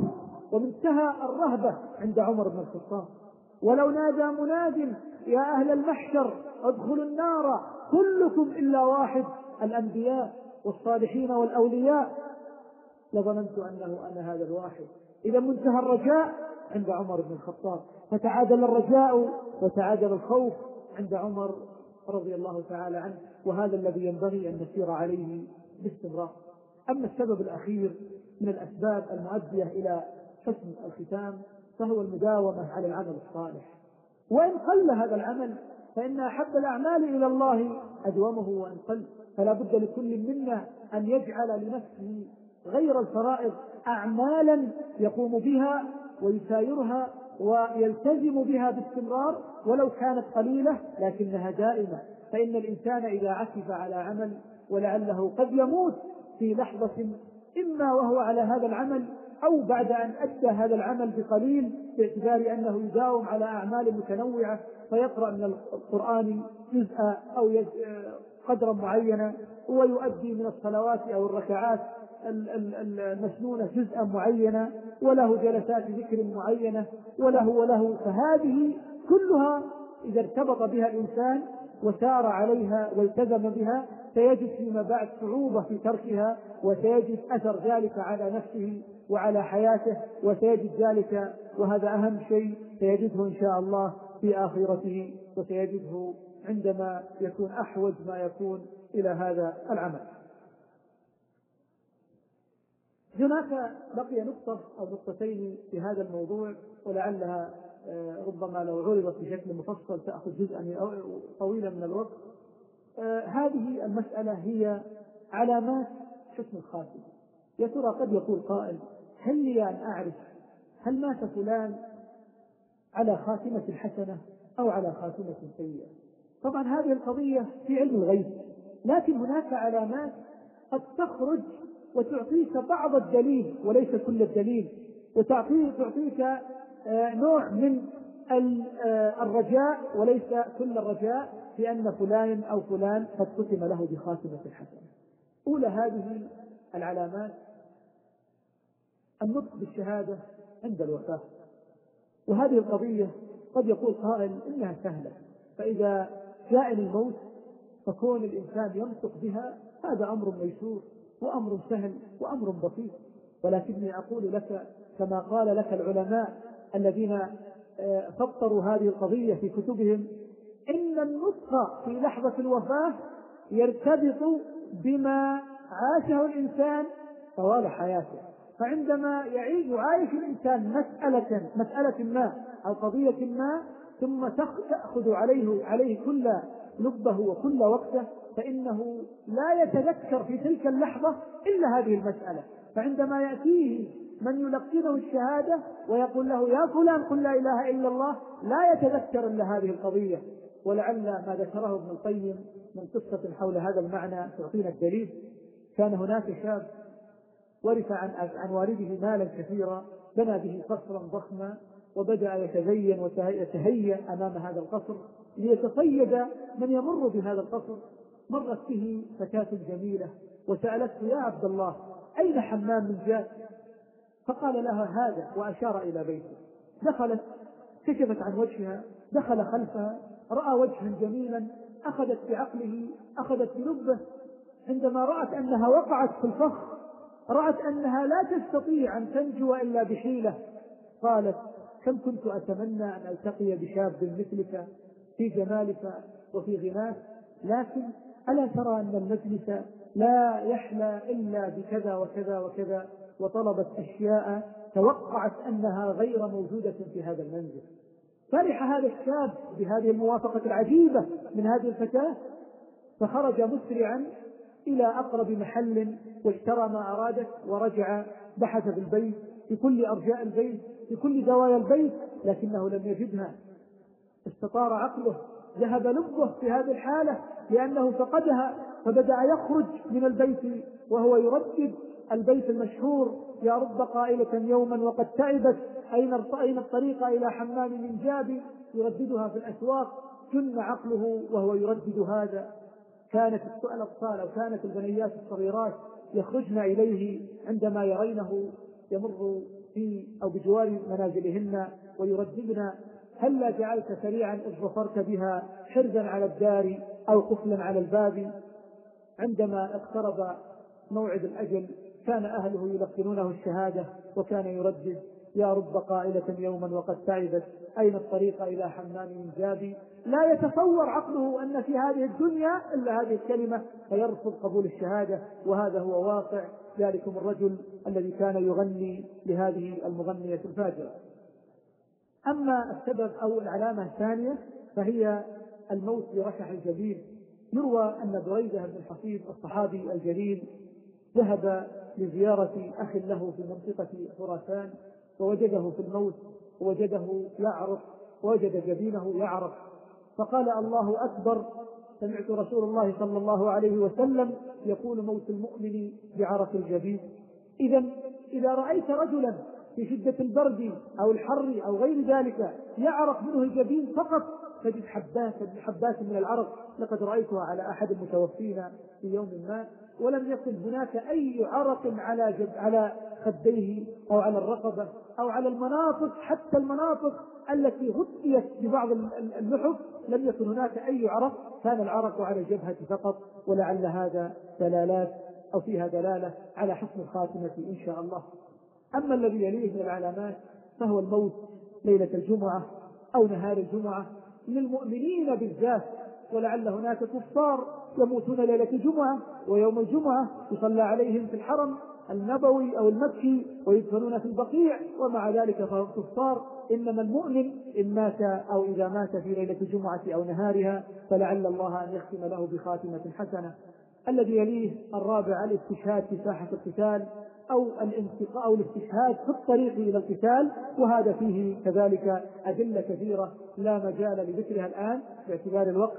ومنتهى الرهبة عند عمر بن الخطاب. ولو نادى مناد يا أهل المحشر ادخلوا النار كلكم إلا واحد، الأنبياء والصالحين والأولياء، لظننت أنه أنا هذا الواحد. إذا منتهى الرجاء عند عمر بن الخطاب، فتعادل الرجاء وتعادل الخوف عند عمر رضي الله تعالى عنه، وهذا الذي ينبغي أن نسير عليه باستمرار. أما السبب الأخير من الأسباب المؤدية إلى حسن الختام فهو المداومة على العمل الصالح، وإن قل هذا العمل فإن أحب الأعمال إلى الله أدومه وإن قل. فلا بد لكل منا أن يجعل لنفسه غير الفرائض أعمالا يقوم بها ويسايرها ويلتزم بها باستمرار، ولو كانت قليلة لكنها دائمة. فإن الإنسان إذا عكف على عمل ولعله قد يموت في لحظة إما وهو على هذا العمل أو بعد أن أدى هذا العمل بقليل، باعتبار أنه يداوم على أعمال متنوعة، فيقرأ من القرآن جزءا أو قدرا معينا، ويؤدي من الصلوات أو الركعات المسنونة جزءا معينا، وله جلسات ذكر معينة، وله وله فهذه كلها إذا ارتبط بها الإنسان وسار عليها والتزم بها سيجد فيما بعد صعوبة في تركها، وسيجد أثر ذلك على نفسه وعلى حياته، وسيجد ذلك وهذا أهم شيء سيجده إن شاء الله في آخرته، وسيجده عندما يكون أحوج ما يكون إلى هذا العمل. هناك بقي نقطة أو نقطتين في هذا الموضوع، ولعلها ربما لو عرضت بشكل مفصل تأخذ جزءا طويلا من الوقت. هذه المسألة هي علامات حسن الخاتمة. يا ترى قد يقول قائل هل لي أن أعرف هل مات فلان على خاتمة حسنة أو على خاتمة سيئة؟ طبعا هذه القضية في علم الغيب، لكن هناك علامات قد تخرج وتعطيك بعض الدليل وليس كل الدليل، وتعطيك نوع من الرجاء وليس كل الرجاء في أن فلان أو فلان قد ختم له بخاتمة الحسنة. أولى هذه العلامات النطق بالشهادة عند الوفاة، وهذه القضية قد يقول قائل إنها سهلة، فإذا جاءني الموت فكون الإنسان ينطق بها هذا أمر ميسور وأمر سهل وأمر بسيط. ولكني أقول لك كما قال لك العلماء الذين فطروا هذه القضية في كتبهم، إن النطق في لحظة الوفاة يرتبط بما عاشه الإنسان طوال حياته. فعندما يعيش الإنسان مسألة مسألة ما أو قضية ما ثم تأخذ عليه عليه كل لبه وكل وقته، فإنه لا يتذكر في تلك اللحظة إلا هذه المسألة. فعندما يأتيه من يلقنه الشهادة ويقول له يا فلان قل لا إله إلا الله لا يتذكر إلا هذه القضية. ولعل ما ذكره ابن القيم من قصة حول هذا المعنى تعطينا الدليل. كان هناك شاب ورث عن عن والده مالا كثيرا، بنى به قصرا ضخما، وبدأ يتزين ويتهيأ أمام هذا القصر ليتصيد من يمر بهذا القصر. مرت به فتاة جميلة وسألته يا عبد الله أين حمام من جاد؟ فقال لها هذا وأشار إلى بيته. دخلت كشفت عن وجهها، دخل خلفها رأى وجها جميلا، أخذت بعقله أخذت بلبه. عندما رأت أنها وقعت في الفخ، رأت أنها لا تستطيع أن تنجو إلا بحيلة، قالت كم كنت أتمنى أن ألتقي بشاب مثلك في جمالك وفي غناك، لكن ألا ترى أن المجلس لا يحلى إلا بكذا وكذا وكذا، وطلبت أشياء توقعت أنها غير موجودة في هذا المنزل. فرح هذا الشاب بهذه الموافقة العجيبة من هذه الفتاة، فخرج مسرعا إلى أقرب محل واشترى ما أرادت، ورجع بحث في البيت في كل أرجاء البيت في كل زوايا البيت لكنه لم يجدها. استطار عقله، ذهب لبه في هذه الحالة لأنه فقدها، فبدأ يخرج من البيت وهو يردد البيت المشهور يا رب قائلة يوما وقد تعبت أين الطريق إلى حمام من جاب، يرددها في الأسواق. جن عقله وهو يردد هذا. كانت الأطفال أو كانت البنيات الصغيرات يخرجن إليه عندما يرينه يمر في أو بجوار منازلهن ويرددن: هلا جعلت سريعا إذ ظفرت بها حرزا على الدار أو قفلا على الباب. عندما اقترب موعد الأجل كان أهله يلقنونه الشهادة، وكان يردد: يا رب قائلة يوما وقد تعبت، أين الطريق إلى حمام من جابي. لا يتصور عقله أن في هذه الدنيا إلا هذه الكلمة، فيرفض قبول الشهادة، وهذا هو واقع ذلكم الرجل الذي كان يغني لهذه المغنية الفاجرة. أما السبب أو العلامة الثانية فهي الموت برشح الجبين. يروى أن بريدة بن الحصيب الصحابي الجليل ذهب لزيارة أخ له في منطقة خراسان، ووجده في الموت، ووجده يعرق، ووجد جبينه يعرق، فقال: الله أكبر، سمعت رسول الله صلى الله عليه وسلم يقول: موت المؤمن بعرق الجبين. إذا إذا رأيت رجلا في شدة البرد أو الحر أو غير ذلك يعرق منه الجبين فقط، تجد حبات حبات من العرق. لقد رأيتها على أحد المتوفين في يوم ما، ولم يكن هناك أي عرق على جب على خديه أو على الرقبة أو على المناطق، حتى المناطق التي غطيت ببعض اللحف لم يكن هناك أي عرق، كان العرق على الجبهة فقط. ولعل هذا دلالات أو فيها دلالة على حسن الخاتمة إن شاء الله. أما الذي يليه من العلامات فهو الموت ليلة الجمعة أو نهار الجمعة للمؤمنين بالذات، ولعل هناك كفار يموتون ليلة الجمعة ويوم الجمعة يصلى عليهم في الحرم النبوي أو المكي ويدفنون في البقيع، ومع ذلك فهم كفار. إنما المؤمن إن مات أو إذا مات في ليلة الجمعة أو نهارها فلعل الله أن يختم له بخاتمة حسنة. الذي يليه الرابع الاستشهاد في ساحة القتال أو الانتقاء أو الاستشهاد في الطريق إلى القتال، وهذا فيه كذلك أدلة كثيرة لا مجال لذكرها الآن باعتبار الوقت.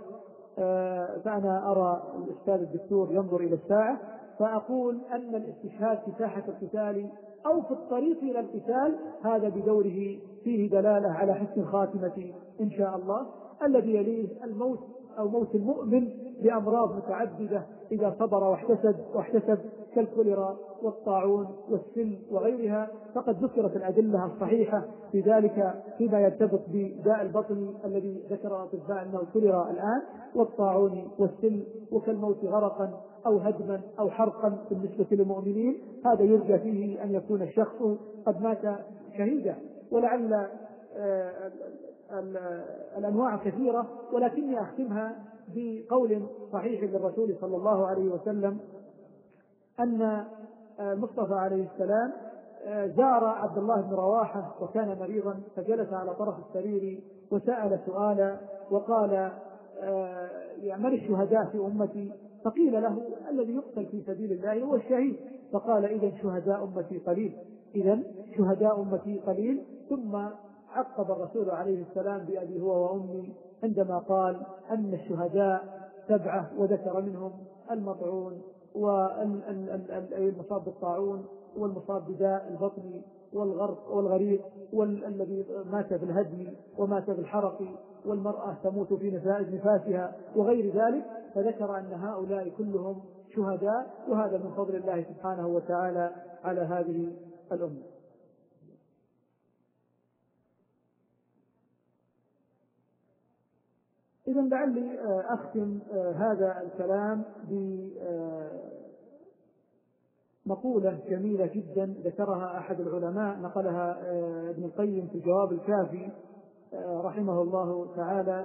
فأنا أرى الأستاذ الدكتور ينظر إلى الساعة، فأقول أن الاستشهاد في ساحة القتال أو في الطريق إلى القتال هذا بدوره فيه دلالة على حسن الخاتمة إن شاء الله. الذي يليه الموت أو موت المؤمن بأمراض متعددة إذا صبر واحتسب واحتسب كالكوليرا والطاعون والسل وغيرها، فقد ذكرت الأدلة الصحيحة في ذلك فيما يرتبط بداء البطن الذي ذكر الأطباء أنه الكوليرا الآن، والطاعون والسل، وكالموت غرقا أو هدما أو حرقا بالنسبة للمؤمنين. هذا يرجى فيه أن يكون الشخص قد مات شهيدا. ولعل الأنواع كثيرة، ولكني أختمها بقول صحيح للرسول صلى الله عليه وسلم أن المصطفى عليه السلام زار عبد الله بن رواحة وكان مريضا، فجلس على طرف السرير وسأل سؤالا وقال: من الشهداء في أمتي؟ فقيل له: الذي يقتل في سبيل الله هو الشهيد. فقال: إذن شهداء أمتي قليل، إذن شهداء أمتي قليل. ثم عقب الرسول عليه السلام بأبي هو وأمي عندما قال أن الشهداء سبعة، وذكر منهم المطعون والمصاب بالطاعون والمصاب بداء البطن والغرق والغريق والذي مات في الهدم ومات في الحرق والمرأة تموت في نفاسها وغير ذلك، فذكر أن هؤلاء كلهم شهداء، وهذا من فضل الله سبحانه وتعالى على هذه الأمة. إذن لعلي أختم هذا الكلام بمقولة جميلة جدا ذكرها أحد العلماء، نقلها ابن القيم في الجواب الكافي رحمه الله تعالى.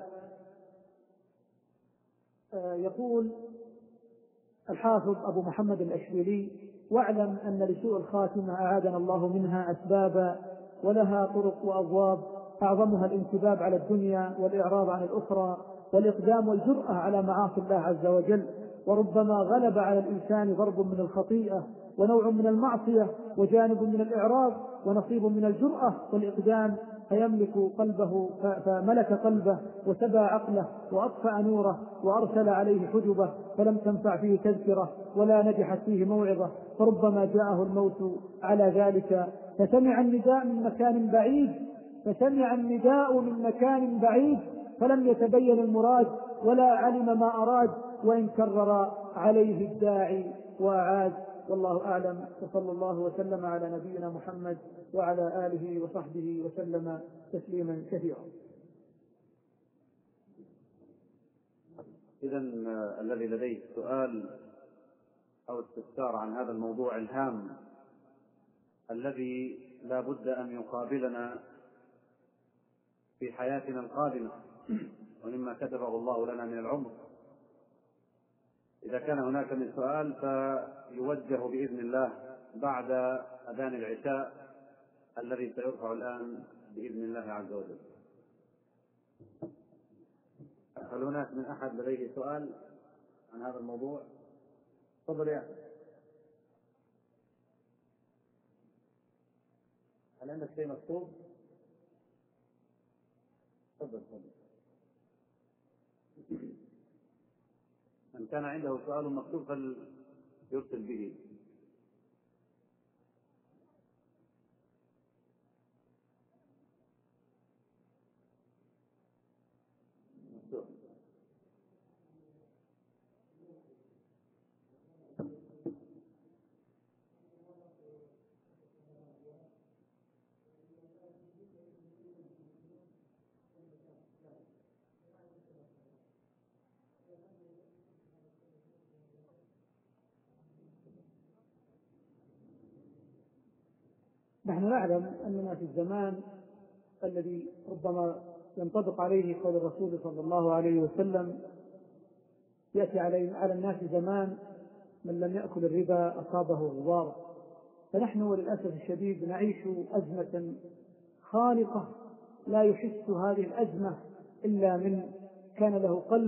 يقول الحافظ أبو محمد الأشبيلي: واعلم أن لسوء الخاتمة أعاذنا الله منها أسبابا، ولها طرق وأبواب، أعظمها الانكباب على الدنيا والإعراض عن الأخرى والإقدام والجرأة على معاصي الله عز وجل. وربما غلب على الإنسان ضرب من الخطيئة ونوع من المعصية وجانب من الإعراض ونصيب من الجرأة والإقدام، فيملك قلبه فملك قلبه وسبى عقله وأطفأ نوره وأرسل عليه حجبه، فلم تنفع فيه تذكرة ولا نجحت فيه موعظة. فربما جاءه الموت على ذلك فسمع النداء من مكان بعيد فسمع النداء من مكان بعيد فلم يتبين المراد ولا علم ما أراد، وإن كرر عليه الداعي وأعاد. والله أعلم، وصلى الله وسلم على نبينا محمد وعلى آله وصحبه وسلم تسليما كثيرا. إذا الذي لديه سؤال أو استفسار عن هذا الموضوع الهام الذي لا بد أن يقابلنا في حياتنا القادمة ومما كتبه الله لنا من العمر، إذا كان هناك من سؤال فيوجه بإذن الله بعد أذان العشاء الذي سيرفع الآن بإذن الله عز وجل. هل هناك من أحد لديه سؤال عن هذا الموضوع؟ تفضل يا أخي. هل عندك شيء مكتوب؟ تفضل تفضل. من كان عنده سؤال مكتوب فليرسل به. نحن نعلم أننا في الزمان الذي ربما ينطبق عليه قول الرسول صلى الله عليه وسلم: يأتي على الناس زمان من لم يأكل الربا أصابه غبار. فنحن وللأسف الشديد نعيش أزمة خانقة لا يحس هذه الأزمة إلا من كان له قلب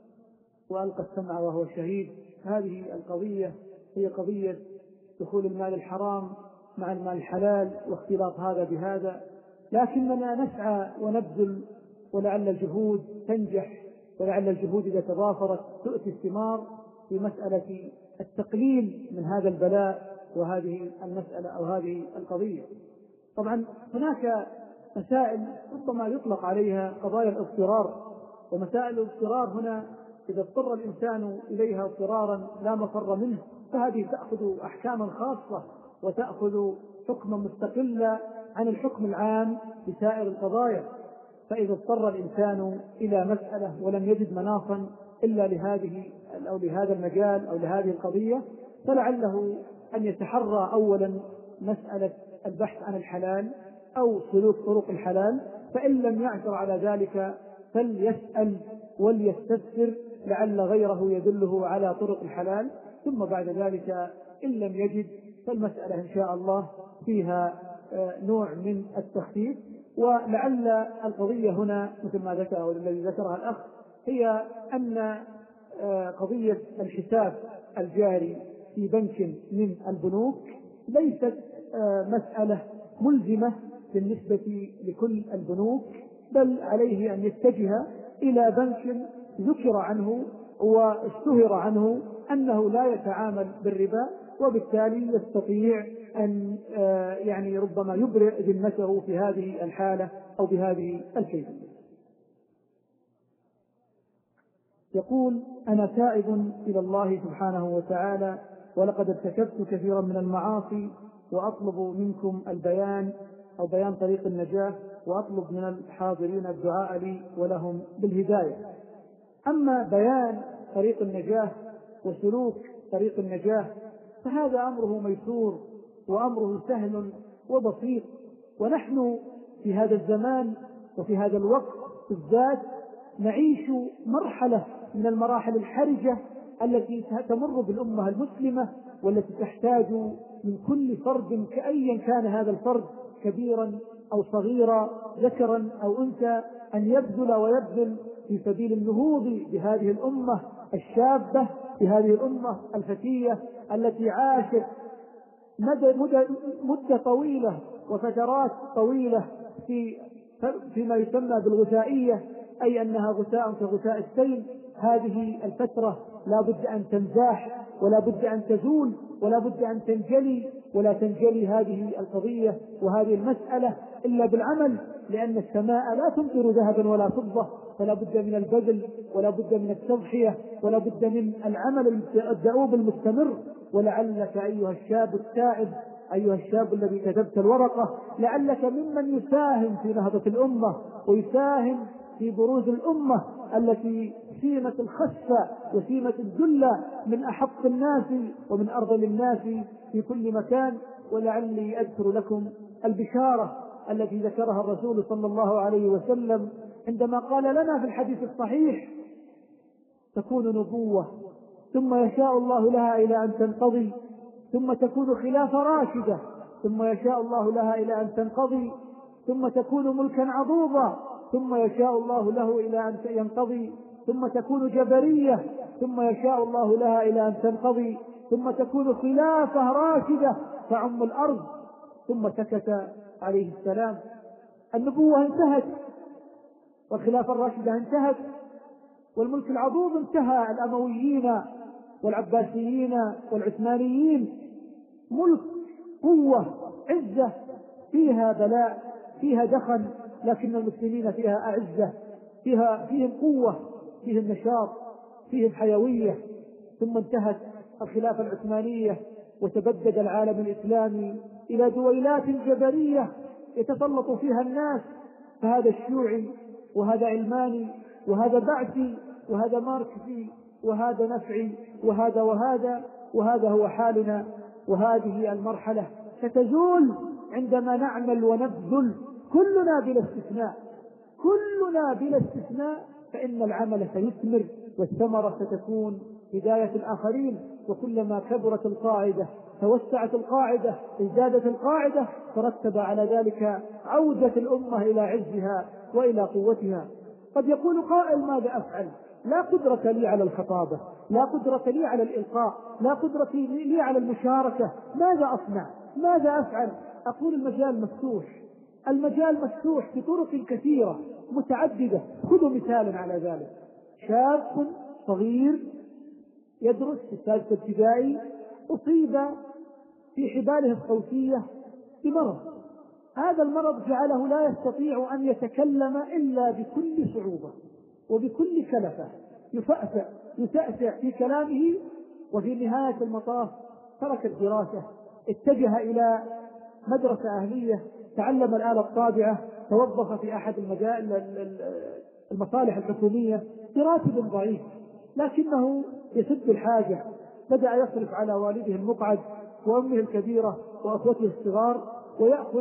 وألقى السمع وهو شهيد. هذه القضية هي قضية دخول المال الحرام مع المال الحلال واختلاط هذا بهذا، لكننا نسعى ونبذل، ولعل الجهود تنجح، ولعل الجهود إذا تضافرت تؤتي الثمار في مسألة التقليل من هذا البلاء وهذه المسألة أو هذه القضية. طبعا هناك مسائل ربما يطلق عليها قضايا الاضطرار، ومسائل الاضطرار هنا إذا اضطر الإنسان إليها اضطرارا لا مفر منه فهذه تأخذ أحكاما خاصة وتأخذ حكما مستقلا عن الحكم العام لسائر القضايا. فإذا اضطر الإنسان إلى مسألة ولم يجد مناصا إلا لهذه أو لهذا المجال أو لهذه القضية فلعله أن يتحرى أولا مسألة البحث عن الحلال أو سلوك طرق الحلال، فإن لم يعثر على ذلك فليسأل وليستفسر لعل غيره يدله على طرق الحلال، ثم بعد ذلك إن لم يجد فالمسألة إن شاء الله فيها نوع من التخفيف. ولعل القضية هنا مثل ما ذكر أو الذي ذكرها الأخ هي أن قضية الحساب الجاري في بنك من البنوك ليست مسألة ملزمة بالنسبة لكل البنوك، بل عليه أن يتجه إلى بنك ذكر عنه واشتهر عنه أنه لا يتعامل بالربا، وبالتالي يستطيع أن يعني ربما يبرئ ذمته في هذه الحالة أو بهذه الكيفية. يقول: أنا تائب إلى الله سبحانه وتعالى ولقد ارتكبت كثيرا من المعاصي وأطلب منكم البيان أو بيان طريق النجاة، وأطلب من الحاضرين الدعاء لي ولهم بالهداية. أما بيان طريق النجاة وسلوك طريق النجاة فهذا أمره ميسور وأمره سهل وبسيط، ونحن في هذا الزمان وفي هذا الوقت بالذات نعيش مرحلة من المراحل الحرجة التي تمر بالأمة المسلمة، والتي تحتاج من كل فرد كأيا كان هذا الفرد كبيرا أو صغيرا ذكرا أو أنثى أن يبذل ويبذل في سبيل النهوض بهذه الأمة الشابة، بهذه الأمة الفتية التي عاشت مدة, مدة طويلة وفترات طويلة في فيما يسمى بالغثائية، أي أنها غثاء كغثاء السيل. هذه الفترة لا بد أن تنزاح ولا بد أن تزول ولا بد أن تنجلي، ولا تنجلي هذه القضية وهذه المسألة إلا بالعمل، لأن السماء لا تمطر ذهبا ولا فضة، فلا بد من البذل ولا بد من التضحية ولا بد من العمل الدؤوب المستمر. ولعلك أيها الشاب التائب، أيها الشاب الذي كتبت الورقة، لعلك ممن يساهم في نهضة الأمة ويساهم في بروز الأمة التي سيمة الخسة وسيمة الذلة من أحق الناس ومن أرذل الناس في كل مكان. ولعلي أذكر لكم البشارة التي ذكرها الرسول صلى الله عليه وسلم عندما قال لنا في الحديث الصحيح: تكون نبوة ثم يشاء الله لها إلى أن تنقضي، ثم تكون خلافة راشدة ثم يشاء الله لها إلى أن تنقضي، ثم تكون ملكا عضوضا ثم يشاء الله له إلى أن ينقضي، ثم تكون جبرية ثم يشاء الله لها إلى أن تنقضي، ثم تكون خلافة راشدة تعم الأرض. ثم سكت عليه السلام. النبوة انتهت والخلافة الراشدة انتهت والملك العضوض انتهى. الأمويين والعباسيين والعثمانيين ملك، قوة، عزة، فيها بلاء، فيها دخن، لكن المسلمين فيها أعزة، فيها فيهم قوة، فيهم نشاط، فيهم حيوية. ثم انتهت الخلافة العثمانية وتبدد العالم الإسلامي إلى دويلات جبرية يتسلط فيها الناس، فهذا الشيوعي وهذا علماني وهذا بعثي وهذا ماركسي وهذا نفعي وهذا وهذا وهذا هو حالنا. وهذه المرحلة ستزول عندما نعمل ونبذل كلنا بلا استثناء، كلنا بلا استثناء، فإن العمل سيثمر والثمرة ستكون هداية الآخرين. وكلما كبرت القاعدة توسعت القاعدة ازدادت القاعدة، ترتب على ذلك عودة الأمة إلى عزها وإلى قوتها. قد يقول قائل: ماذا أفعل؟ لا قدرة لي على الخطابة، لا قدرة لي على الإلقاء، لا قدرة لي على المشاركة، ماذا أصنع؟ ماذا أفعل؟ أقول: المجال مفتوح، المجال مفتوح بطرق كثيرة متعددة. خذوا مثالا على ذلك: شاب صغير يدرس في الثالث ابتدائي أصيب في حباله الصوتية بمرض، هذا المرض جعله لا يستطيع أن يتكلم إلا بكل صعوبة وبكل كلفة، يفأفأ يتأتأ في كلامه، وفي نهاية المطاف ترك الدراسة، اتجه إلى مدرسة أهلية، تعلم الآلة الطابعة، توظف في أحد المصالح الحكومية براتب ضعيف، لكنه يسد الحاجة، بدأ يصرف على والده المقعد وأمه الكبيرة وأخوته الصغار ويأخذ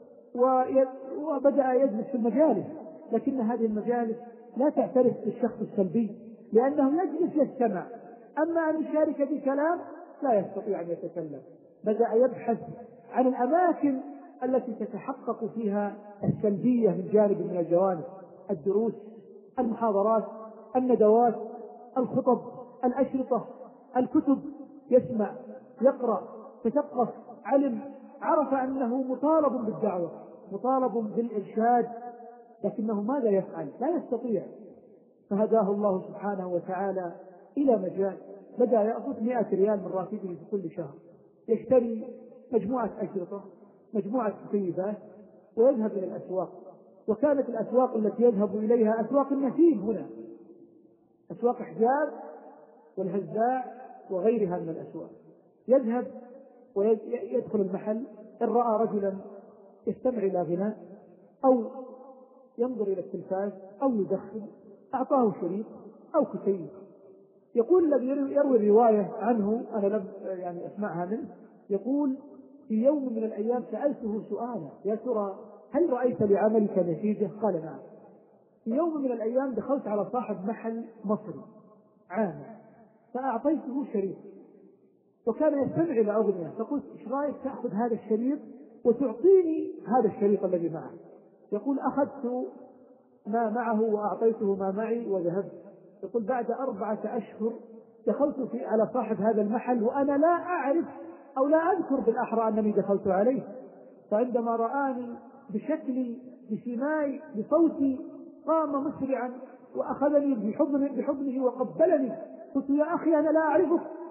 وبدأ يجلس في المجالس. لكن هذه المجالس لا تعترف بالشخص السلبي، لأنه يجلس يستمع، أما أن يشارك بكلام لا يستطيع أن يتكلم. بدأ يبحث عن الأماكن التي تتحقق فيها السلبية من جانب من الجوانب: الدروس، المحاضرات، الندوات، الخطب، الأشرطة، الكتب. يسمع، يقرأ، تثقف، علم، عرف أنه مطالب بالدعوة، مطالب بالإرشاد، لكنه ماذا يفعل؟ لا يستطيع. فهداه الله سبحانه وتعالى إلى مجال، بدأ يأخذ مئة ريال من راتبه في كل شهر، يشتري مجموعة أشرطة، مجموعة كتيبات، ويذهب إلى الأسواق. وكانت الأسواق التي يذهب إليها أسواق النسيج هنا، أسواق حجاب والهزاع وغيرها من الأسواق. يذهب ويدخل المحل، إن رأى رجلا يستمع إلى غناء أو ينظر إلى التلفاز أو يدخن أعطاه شريط أو كتيب. يقول الذي يروي الرواية عنه، أنا لم يعني أسمعها منه، يقول: في يوم من الأيام سألته سؤالا: يا ترى هل رأيت لعملك نتيجة؟ قال: نعم. في يوم من الأيام دخلت على صاحب محل مصري عامل فأعطيته شريط، وكان يستمع إلى أغنية، فقلت: إيش رأيك تأخذ هذا الشريط وتعطيني هذا الشريط الذي معه؟ يقول: أخذت ما معه وأعطيته ما معي وذهبت. يقول: بعد أربعة أشهر دخلت في على صاحب هذا المحل وأنا لا أعرف أو لا أذكر بالأحرى أنني دخلت عليه، فعندما رآني بشكلي بسماي بصوتي قام مسرعا وأخذني بحضنه, بحضنه وقبلني. قلت: يا أخي أنا لا أعرفك،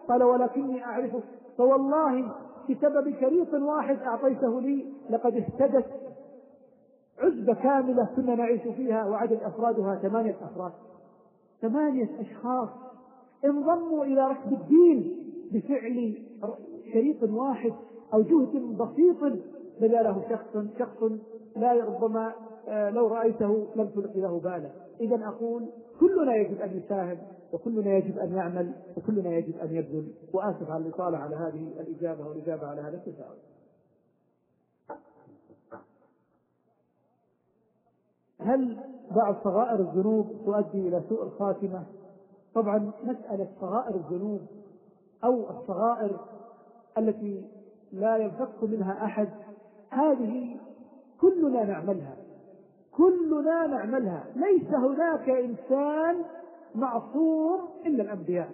قال ولكني أعرفه، فوالله بسبب شريط واحد أعطيته لي لقد اهتدت عزبة كاملة كنا نعيش فيها وعدد أفرادها ثمانية أفراد، ثمانية أشخاص انضموا إلى ركب الدين بفعل شريط واحد أو جهد بسيط بذله شخص شخص لا ربما لو رأيته لم تلقي له بالا. إذا أقول كلنا يجب أن يساهم، وكلنا يجب أن يعمل، وكلنا يجب أن يبذل. وآسف على الإطالة على هذه الإجابة والإجابة على هذا التساؤل. هل بعض صغائر الذنوب تؤدي إلى سوء الخاتمة؟ طبعا مسألة صغائر الذنوب أو الصغائر التي لا ينفك منها أحد هذه كلنا نعملها، كلنا نعملها، ليس هناك إنسان معصوم إلا الأنبياء.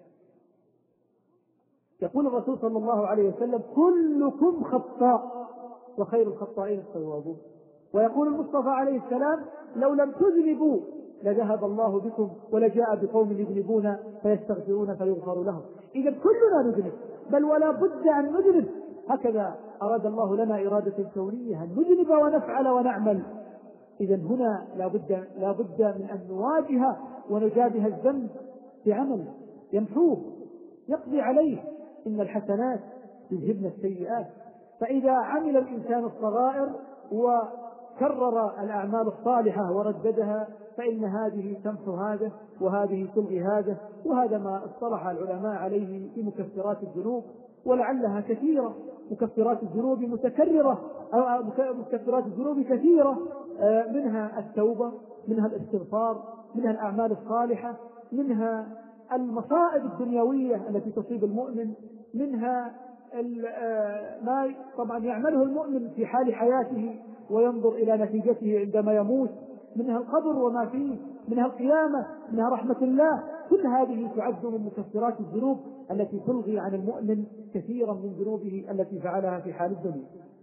يقول الرسول صلى الله عليه وسلم كلكم خطاء وخير الخطائين التوابون. ويقول المصطفى عليه السلام لو لم تذنبوا لذهب الله بكم ولجاء بقوم يذنبون فيستغفرون فيغفر لهم. إذا كلنا نذنب، بل ولا بد أن نذنب، هكذا أراد الله لنا إرادة كونية أن نذنب ونفعل ونعمل. إذا هنا لا بد لا بد من أن نواجه ونجابه الذنب بعمل يمحوه يقضي عليه، إن الحسنات يذهبن السيئات. فإذا عمل الإنسان الصغائر وكرر الأعمال الصالحة ورددها فإن هذه تمحو هذا وهذه تلغي هذا، وهذا ما اصطلح العلماء عليه في مكفرات الذنوب، ولعلها كثيرة. مكفرات الذنوب متكررة أو مكفرات الذنوب كثيرة، منها التوبة، منها الاستغفار، منها الأعمال الصالحة، منها المصائب الدنيوية التي تصيب المؤمن، منها ما طبعا يعمله المؤمن في حال حياته وينظر إلى نتيجته عندما يموت، منها القبر وما فيه، منها القيامة، منها رحمة الله. كل هذه تعد من مكفرات الذنوب التي تلغي عن المؤمن كثيرا من ذنوبه التي فعلها في حال الدنيا.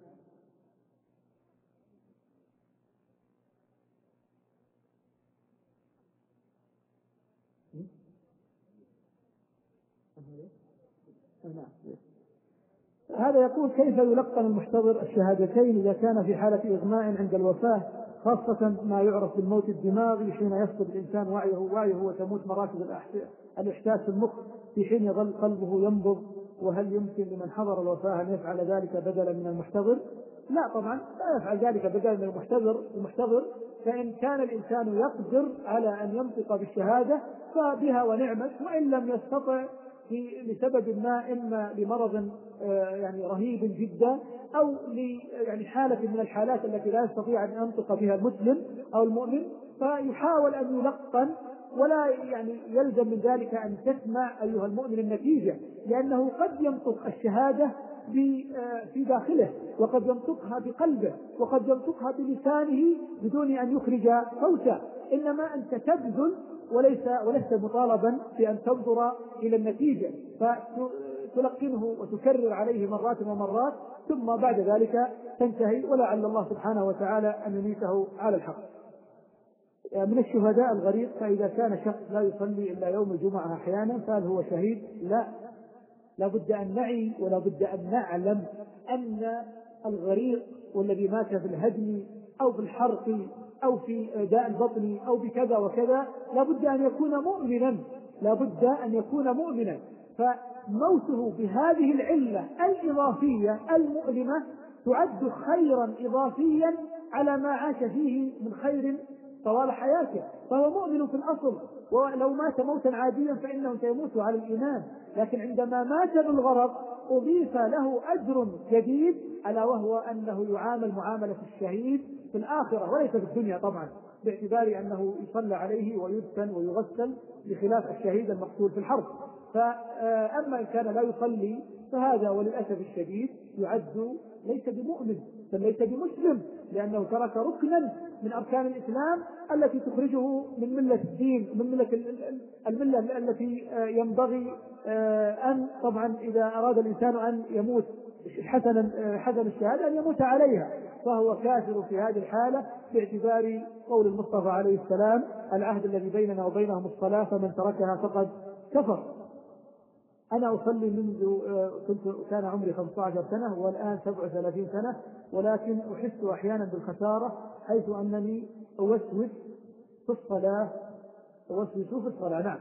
هذا يقول كيف يلقن المحتضر الشهادتين إذا كان في حالة إغماء عند الوفاة، خاصة ما يعرف بالموت الدماغي حين يفقد الإنسان وعيه وعيه وتموت مراكز الإحساس في المخ في حين يظل قلبه ينبض، وهل يمكن لمن حضر الوفاة أن يفعل ذلك بدلا من المحتضر؟ لا طبعا لا يفعل ذلك بدلا من المحتضر. المحتضر فإن كان الإنسان يقدر على أن ينطق بالشهادة فبها ونعمت، وإن لم يستطع لسبب ما، إما لمرض يعني رهيب جدا أو يعني حالة من الحالات التي لا يستطيع أن ينطق بها المسلم أو المؤمن، فيحاول أن يلقن، ولا يعني يلزم من ذلك أن تسمع أيها المؤمن النتيجة، لأنه قد ينطق الشهادة في داخله، وقد ينطقها بقلبه، وقد ينطقها بلسانه بدون أن يخرج صوتا، إنما أنت تبذل وليس ولست مطالبا بأن تنظر إلى النتيجة، فتلقنه وتكرر عليه مرات ومرات، ثم بعد ذلك تنتهي، ولعل الله سبحانه وتعالى أن يميته على الحق. من الشهداء الغريق، فإذا كان شخص لا يصلي إلا يوم الجمعة أحيانا فهل هو شهيد؟ لا، لا بد أن نعي ولا بد أن نعلم أن الغريق والذي مات في الهدم أو في الحرق أو في داء البطن أو بكذا وكذا لا بد أن يكون مؤمنا، لا بد أن يكون مؤمنا، فموته بهذه العلة الإضافية المؤلمة تعد خيرا إضافيا على ما عاش فيه من خير طوال حياته، فهو مؤمن في الأصل، ولو مات موتا عاديا فإنه سيموت على الإيمان، لكن عندما مات بالغرض أضيف له أجر جديد، ألا وهو أنه يعامل معاملة الشهيد في الآخرة وليس في الدنيا طبعا، باعتبار أنه يصلى عليه ويدفن ويغسل بخلاف الشهيد المقتول في الحرب. فأما إن كان لا يصلي فهذا وللأسف الشديد يعد ليس بمؤمن بل ليس بمسلم، لأنه ترك ركنا من أركان الإسلام التي تخرجه من ملة الدين، من ملة الملة التي ينبغي أن طبعا إذا أراد الإنسان أن يموت حسنا حسن الشهادة أن يموت عليها، فهو كافر في هذه الحالة، باعتبار قول المصطفى عليه السلام: العهد الذي بيننا وبينهم الصلاة فمن تركها فقد كفر. أنا أصلي منذ كنت كان عمري خمسة عشر سنة والآن سبع وثلاثين سنة، ولكن أحس أحيانا بالخسارة حيث أنني أوسوس في الصلاة أوسوس في الصلاة. نعم.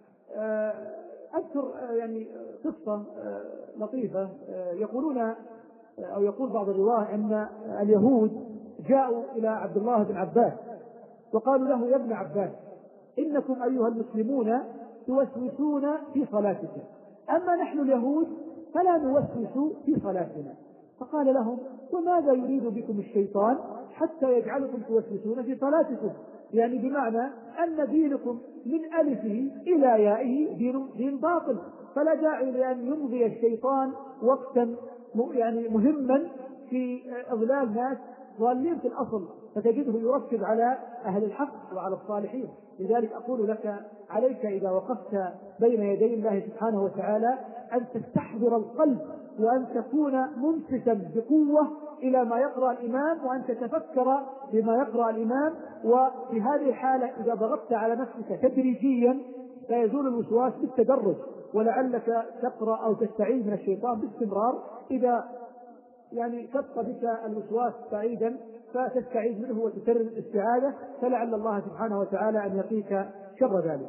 أذكر يعني قصة لطيفة. يقولون أو يقول بعض الرواة أن اليهود جاءوا إلى عبد الله بن عباس وقالوا له: يا ابن عباس، إنكم أيها المسلمون توسوسون في صلاتكم، أما نحن اليهود فلا نوسوس في صلاتنا. فقال لهم: وماذا يريد بكم الشيطان حتى يجعلكم توسوسون في صلاتكم؟ يعني بمعنى أن دينكم من ألفه إلى يائه دين, دين باطل، فلا داعي لأن يمضي الشيطان وقتا يعني مهما في إضلال ناس ضالين في الأصل، فتجده يركز على أهل الحق وعلى الصالحين. لذلك أقول لك: عليك إذا وقفت بين يدي الله سبحانه وتعالى أن تستحضر القلب، وأن تكون منصتا بقوة إلى ما يقرأ الإمام، وأن تتفكر بما يقرأ الإمام. وفي هذه الحالة إذا ضغطت على نفسك تدريجيا سيزول الوسواس بالتدرج، ولعلك تقرأ أو تستعيذ من الشيطان باستمرار. إذا يعني كف بك الوسواس بعيدا فتستعيذ منه وتكرر الاستعاذة، فلعل الله سبحانه وتعالى أن يقيك شر ذلك.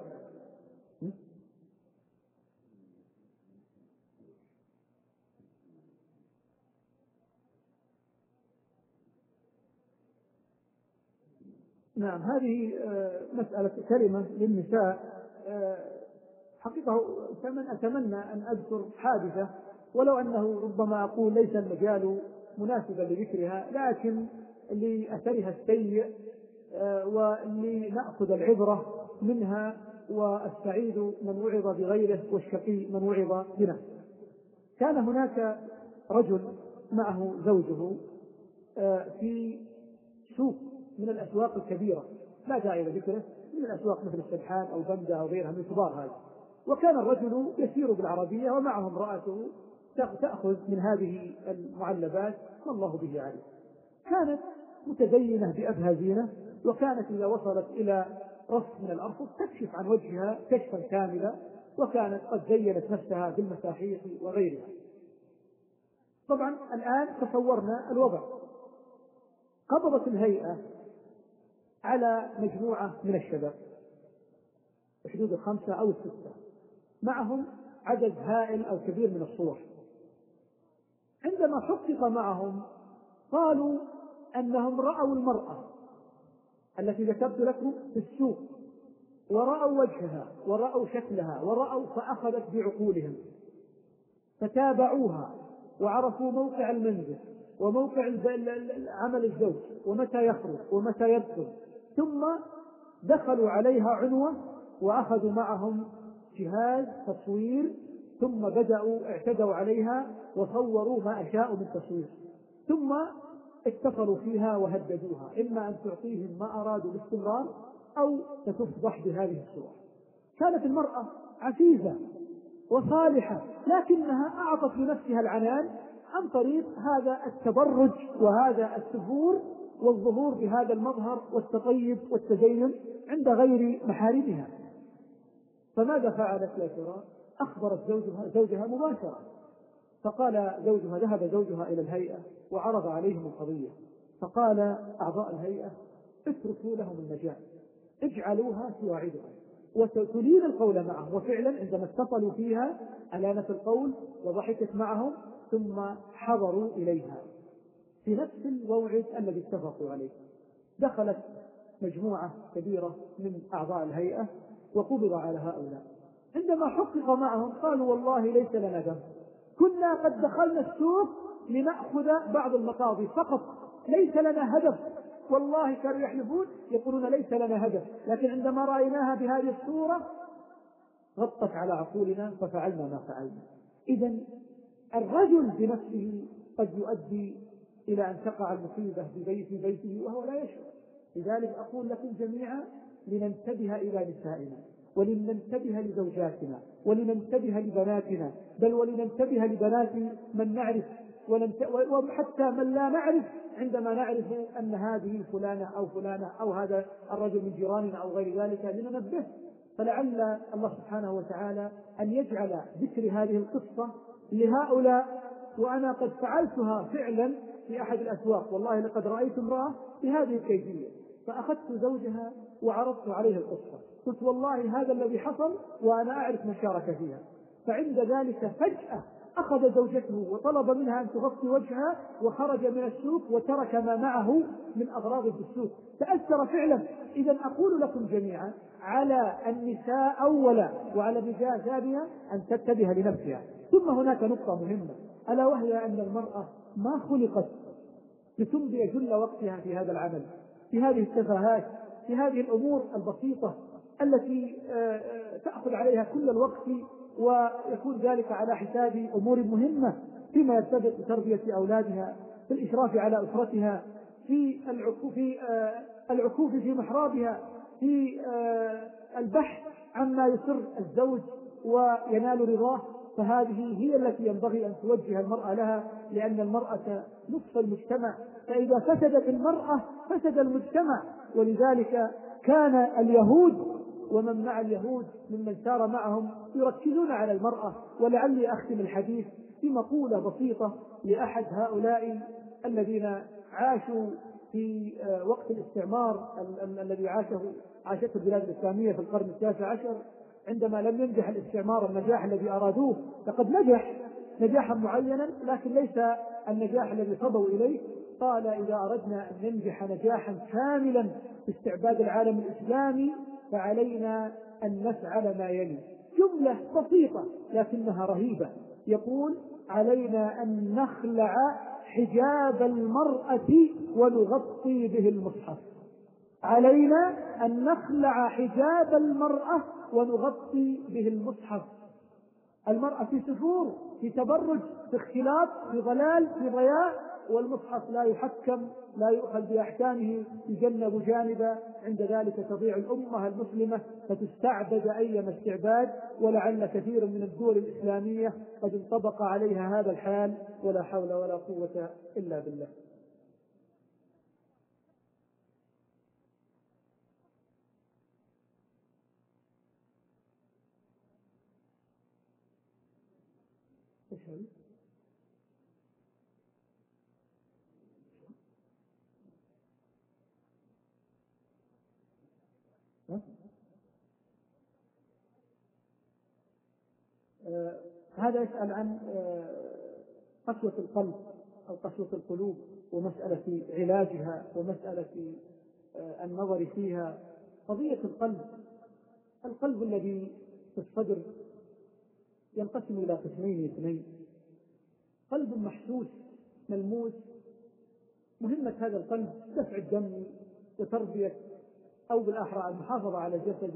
نعم. هذه مسألة كلمة للنساء. حقيقة أتمنى أن أذكر حادثة، ولو أنه ربما أقول ليس المجال مناسبا لذكرها، لكن لأثرها السيء ولنأخذ العبرة منها، والسعيد من وعظ بغيره والشقي من وعظ بنفسه. كان هناك رجل معه زوجه في سوق من الأسواق الكبيرة، لا داعي لذكره، من الأسواق مثل السبحان أو بندة أو غيرها من كبار هذه. وكان الرجل يسير بالعربية ومعه امرأته تأخذ من هذه المعلبات والله به عليه. كانت متزينة بأبهى زينة، وكانت إذا وصلت إلى رف من الأرفف تكشف عن وجهها كشفا كاملا، وكانت قد زينت نفسها بالمساحيق وغيرها. طبعا الآن تصورنا الوضع. قبضت الهيئة على مجموعة من الشباب بحدود الخمسة أو الستة، معهم عدد هائل أو كبير من الصور. عندما حقق معهم قالوا أنهم رأوا المرأة التي ذكرت لكم في السوق، ورأوا وجهها ورأوا شكلها ورأوا، فأخذت بعقولهم، فتابعوها وعرفوا موقع المنزل وموقع عمل الزوج ومتى يخرج ومتى يدخل، ثم دخلوا عليها عنوة وأخذوا معهم جهاز تصوير، ثم بدأوا اعتدوا عليها وصوروا ما أشاءوا من تصوير، ثم اتصلوا فيها وهددوها إما أن تعطيهم ما أرادوا باستمرار أو ستفضح بهذه الصورة. كانت المرأة عفيفة وصالحة، لكنها أعطت لنفسها العنان عن طريق هذا التبرج وهذا السفور والظهور بهذا المظهر والتطيب والتزين عند غير محارمها. فماذا فعلت يا ترى؟ أخبرت زوجها, زوجها مباشرة، فقال زوجها ذهب زوجها إلى الهيئة وعرض عليهم القضية، فقال أعضاء الهيئة: اتركوا لهم المجال، اجعلوها توعدها وتلين القول معهم. وفعلا عندما اتصلوا فيها ألانت القول وضحكت معهم، ثم حضروا إليها في نفس الموعد الذي اتفقوا عليه. دخلت مجموعة كبيرة من أعضاء الهيئة وقبض على هؤلاء. عندما حقق معهم قالوا: والله ليس لنا ذنب، كنا قد دخلنا السوق لنأخذ بعض المقاضي فقط، ليس لنا هدف. والله كانوا يحلفون يقولون ليس لنا هدف، لكن عندما رأيناها بهذه الصورة غطت على عقولنا ففعلنا ما فعلنا. إذن الرجل بنفسه قد يؤدي إلى أن تقع المصيبة في بيته وهو لا يشعر. لذلك أقول لكم جميعا لننتبه إلى نسائنا، ولننتبه لزوجاتنا، ولننتبه لبناتنا، بل ولننتبه لبنات من نعرف، وحتى من لا نعرف. عندما نعرف أن هذه فلانة أو فلانة أو هذا الرجل من جيراننا أو غير ذلك لننبه، فلعل الله سبحانه وتعالى أن يجعل ذكر هذه القصة لهؤلاء، وأنا قد فعلتها فعلا في أحد الأسواق، والله لقد رأيت امرأة بهذه الكيفية، فأخذت زوجها وعرضت عليه القصة، قلت والله هذا الذي حصل وأنا أعرف من شارك فيها. فعند ذلك فجأة أخذ زوجته وطلب منها أن تغطي وجهها وخرج من السوق وترك ما معه من أغراض في السوق، تأثر فعلا. إذا أقول لكم جميعا على النساء أولا وعلى الرجال ثانيا أن تنتبه لنفسها. ثم هناك نقطة مهمة، ألا وهي أن المرأة ما خلقت لتمضي جل وقتها في هذا العمل، في هذه التفاهات، في هذه الأمور البسيطة التي تأخذ عليها كل الوقت، ويكون ذلك على حساب أمور مهمة فيما يرتبط بتربية أولادها، في الإشراف على أسرتها، في العكوف في العكوف في محرابها، في البحث عما يسر الزوج وينال رضاه. فهذه هي التي ينبغي أن توجه المرأة لها، لأن المرأة نصف المجتمع، فإذا فسدت المرأة فسد المجتمع. ولذلك كان اليهود ومن مع اليهود ممن سار معهم يركزون على المرأة. ولعلي أختم الحديث بمقولة بسيطة لأحد هؤلاء الذين عاشوا في وقت الاستعمار الذي عاشه عاشته البلاد الإسلامية في القرن التاسع عشر، عندما لم ينجح الاستعمار النجاح الذي أرادوه. لقد نجح نجاحا معينا لكن ليس النجاح الذي صبوا إليه. قال: إذا أردنا أن ننجح نجاحا كاملا في استعباد العالم الإسلامي فعلينا أن نفعل ما يلي. جملة بسيطة لكنها رهيبة. يقول: علينا أن نخلع حجاب المرأة ونغطي به المصحف. علينا أن نخلع حجاب المرأة ونغطي به المصحف. المرأة في سفور، في تبرج، في اختلاط، في ضلال، في ضياع، والمصحف لا يحكم، لا يؤخذ بأحكامه، يجنب جانبا. عند ذلك تضيع الأمة المسلمة فتستعبد أيما استعباد. ولعل كثير من الدول الإسلامية قد انطبق عليها هذا الحال، ولا حول ولا قوة إلا بالله. آه هذا يسأل عن آه قسوة القلب أو قسوة القلوب، ومسألة علاجها، ومسألة آه النظر فيها. قضية القلب، القلب الذي في الصدر ينقسم إلى قسمين اثنين: قلب محسوس ملموس، مهمة هذا القلب دفع الدم وتربية، أو بالأحرى المحافظة على الجسد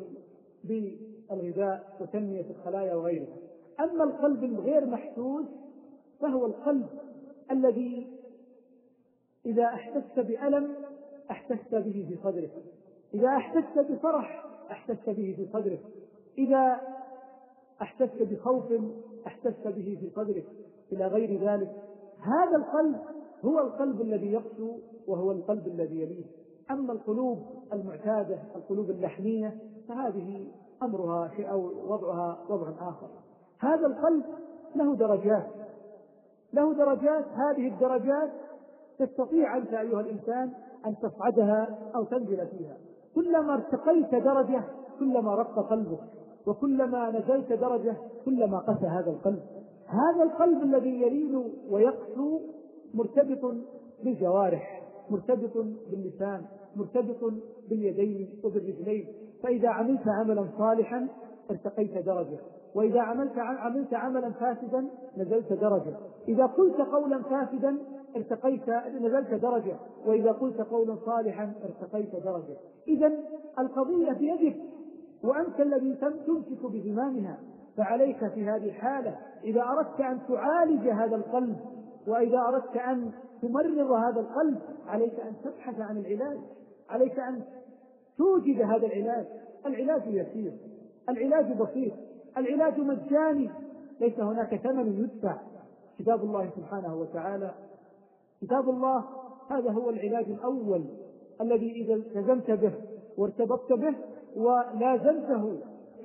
بالغذاء وتنمية الخلايا وغيرها. أما القلب الغير محسوس فهو القلب الذي إذا أحسست بألم أحسست به في صدرك، إذا أحسست بفرح أحسست به في صدرك، إذا أحسست بخوف أحسست به في صدرك، إلى غير ذلك. هذا القلب هو القلب الذي يقسو، وهو القلب الذي يليه. أما القلوب المعتادة، القلوب اللحمية، فهذه أمرها شيء أو وضعها وضع آخر. هذا القلب له درجات، له درجات. هذه الدرجات تستطيع أنت أيها الإنسان أن تصعدها أو تنزل فيها. كلما ارتقيت درجة كلما رق قلبك، وكلما نزلت درجة كلما قسى هذا القلب. هذا القلب الذي يلين ويقسو مرتبط بالجوارح، مرتبط باللسان، مرتبط باليدين وبالرجلين. فإذا عملت عملا صالحا ارتقيت درجة، وإذا عملت عملت عملا فاسدا نزلت درجة. إذا قلت قولا فاسدا ارتقيت نزلت درجة، وإذا قلت قولا صالحا ارتقيت درجة. إذن القضية بيدك، وأنت الذي تمسك بزمامها. فعليك في هذه الحالة إذا أردت أن تعالج هذا القلب، وإذا أردت أن تمرر هذا القلب، عليك أن تبحث عن العلاج، عليك أن توجد هذا العلاج. العلاج يسير، العلاج بسيط، العلاج مجاني، ليس هناك ثمن يدفع. كتاب الله سبحانه وتعالى، كتاب الله هذا هو العلاج الأول الذي إذا التزمت به وارتبطت به ولازمته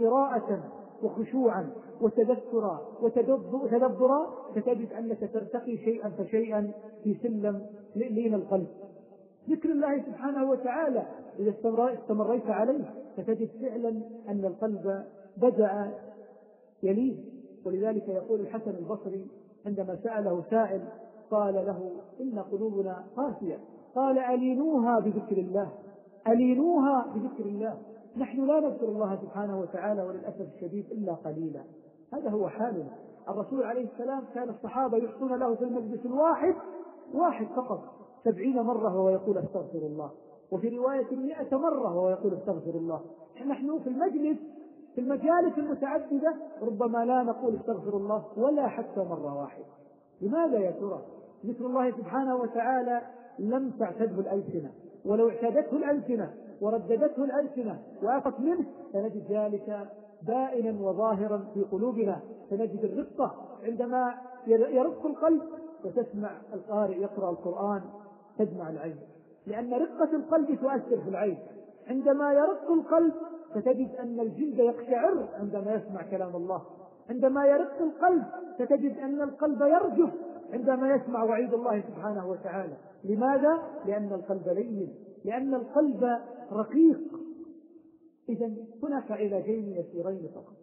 قراءة وخشوعا وتذكرا وتدبرا ستجد أنك ترتقي شيئا فشيئا في سلم لين القلب. ذكر الله سبحانه وتعالى إذا استمريت عليه ستجد فعلا أن القلب بدأ يلين. ولذلك يقول الحسن البصري عندما سأله سائل قال له إن قلوبنا قاسية، قال ألينوها بذكر الله، ألينوها بذكر الله. نحن لا نذكر الله سبحانه وتعالى وللأسف الشديد إلا قليلا، هذا هو حالنا. الرسول عليه السلام كان الصحابة يحصون له في المجلس الواحد واحد فقط سبعين مرة وهو يقول استغفر الله، وفي رواية مئة مرة وهو يقول استغفر الله. نحن في المجلس في المجالس المتعددة ربما لا نقول استغفر الله ولا حتى مرة واحدة. لماذا يا ترى؟ ذكر الله سبحانه وتعالى لم تعتده الألسنة، ولو اعتادته الألسنة ورددته الألسنة وأخذت منه سنجد ذلك بائنا وظاهرا في قلوبنا. سنجد الرقة عندما يرق القلب وتسمع القارئ يقرأ القرآن تدمع العين، لأن رقة القلب تؤثر في العين. عندما يرق القلب ستجد أن الجلد يقشعر عندما يسمع كلام الله. عندما يرق القلب ستجد أن القلب يرجف عندما يسمع وعيد الله سبحانه وتعالى. لماذا؟ لأن القلب لين، لأن القلب رقيق. إذن هناك علاجين يسيرين فقط: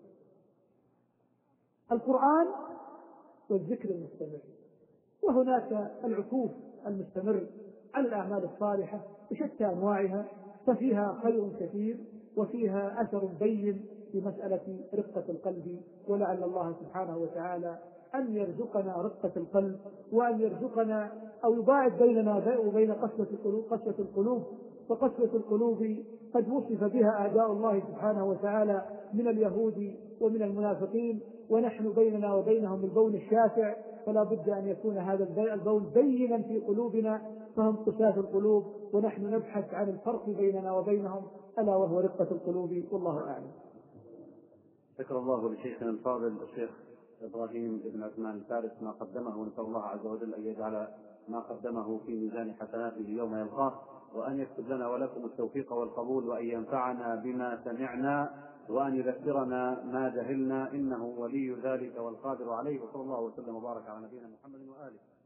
القرآن والذكر المستمر، وهناك العكوف المستمر على الأعمال الصالحة بشتى أنواعها، ففيها خير كثير وفيها أثر بين في مسألة رقة القلب. ولعل الله سبحانه وتعالى أن يرزقنا رقة القلب، وأن يرزقنا أو يباعد بيننا وبين قسوة القلوب. قسوة القلوب فقسوة القلوب قد وصف بها أعداء الله سبحانه وتعالى من اليهود ومن المنافقين، ونحن بيننا وبينهم البون الشاسع، فلا بد أن يكون هذا البون بينا في قلوبنا، فهم قساة القلوب ونحن نبحث عن الفرق بيننا وبينهم، ألا وهو رقة القلوب. والله أعلم. شكر الله لشيخنا الفاضل الشيخ إبراهيم بن عثمان الفارس ما قدمه، ونسأل الله عز وجل أن يجعل ما قدمه في ميزان حسناته يوم يلقاه، وأن يكتب لنا ولكم التوفيق والقبول، وأن ينفعنا بما سمعنا، وأن يذكرنا ما جهلنا، إنه ولي ذلك والقادر عليه. وصلى الله وسلم وبارك على نبينا محمد وآله.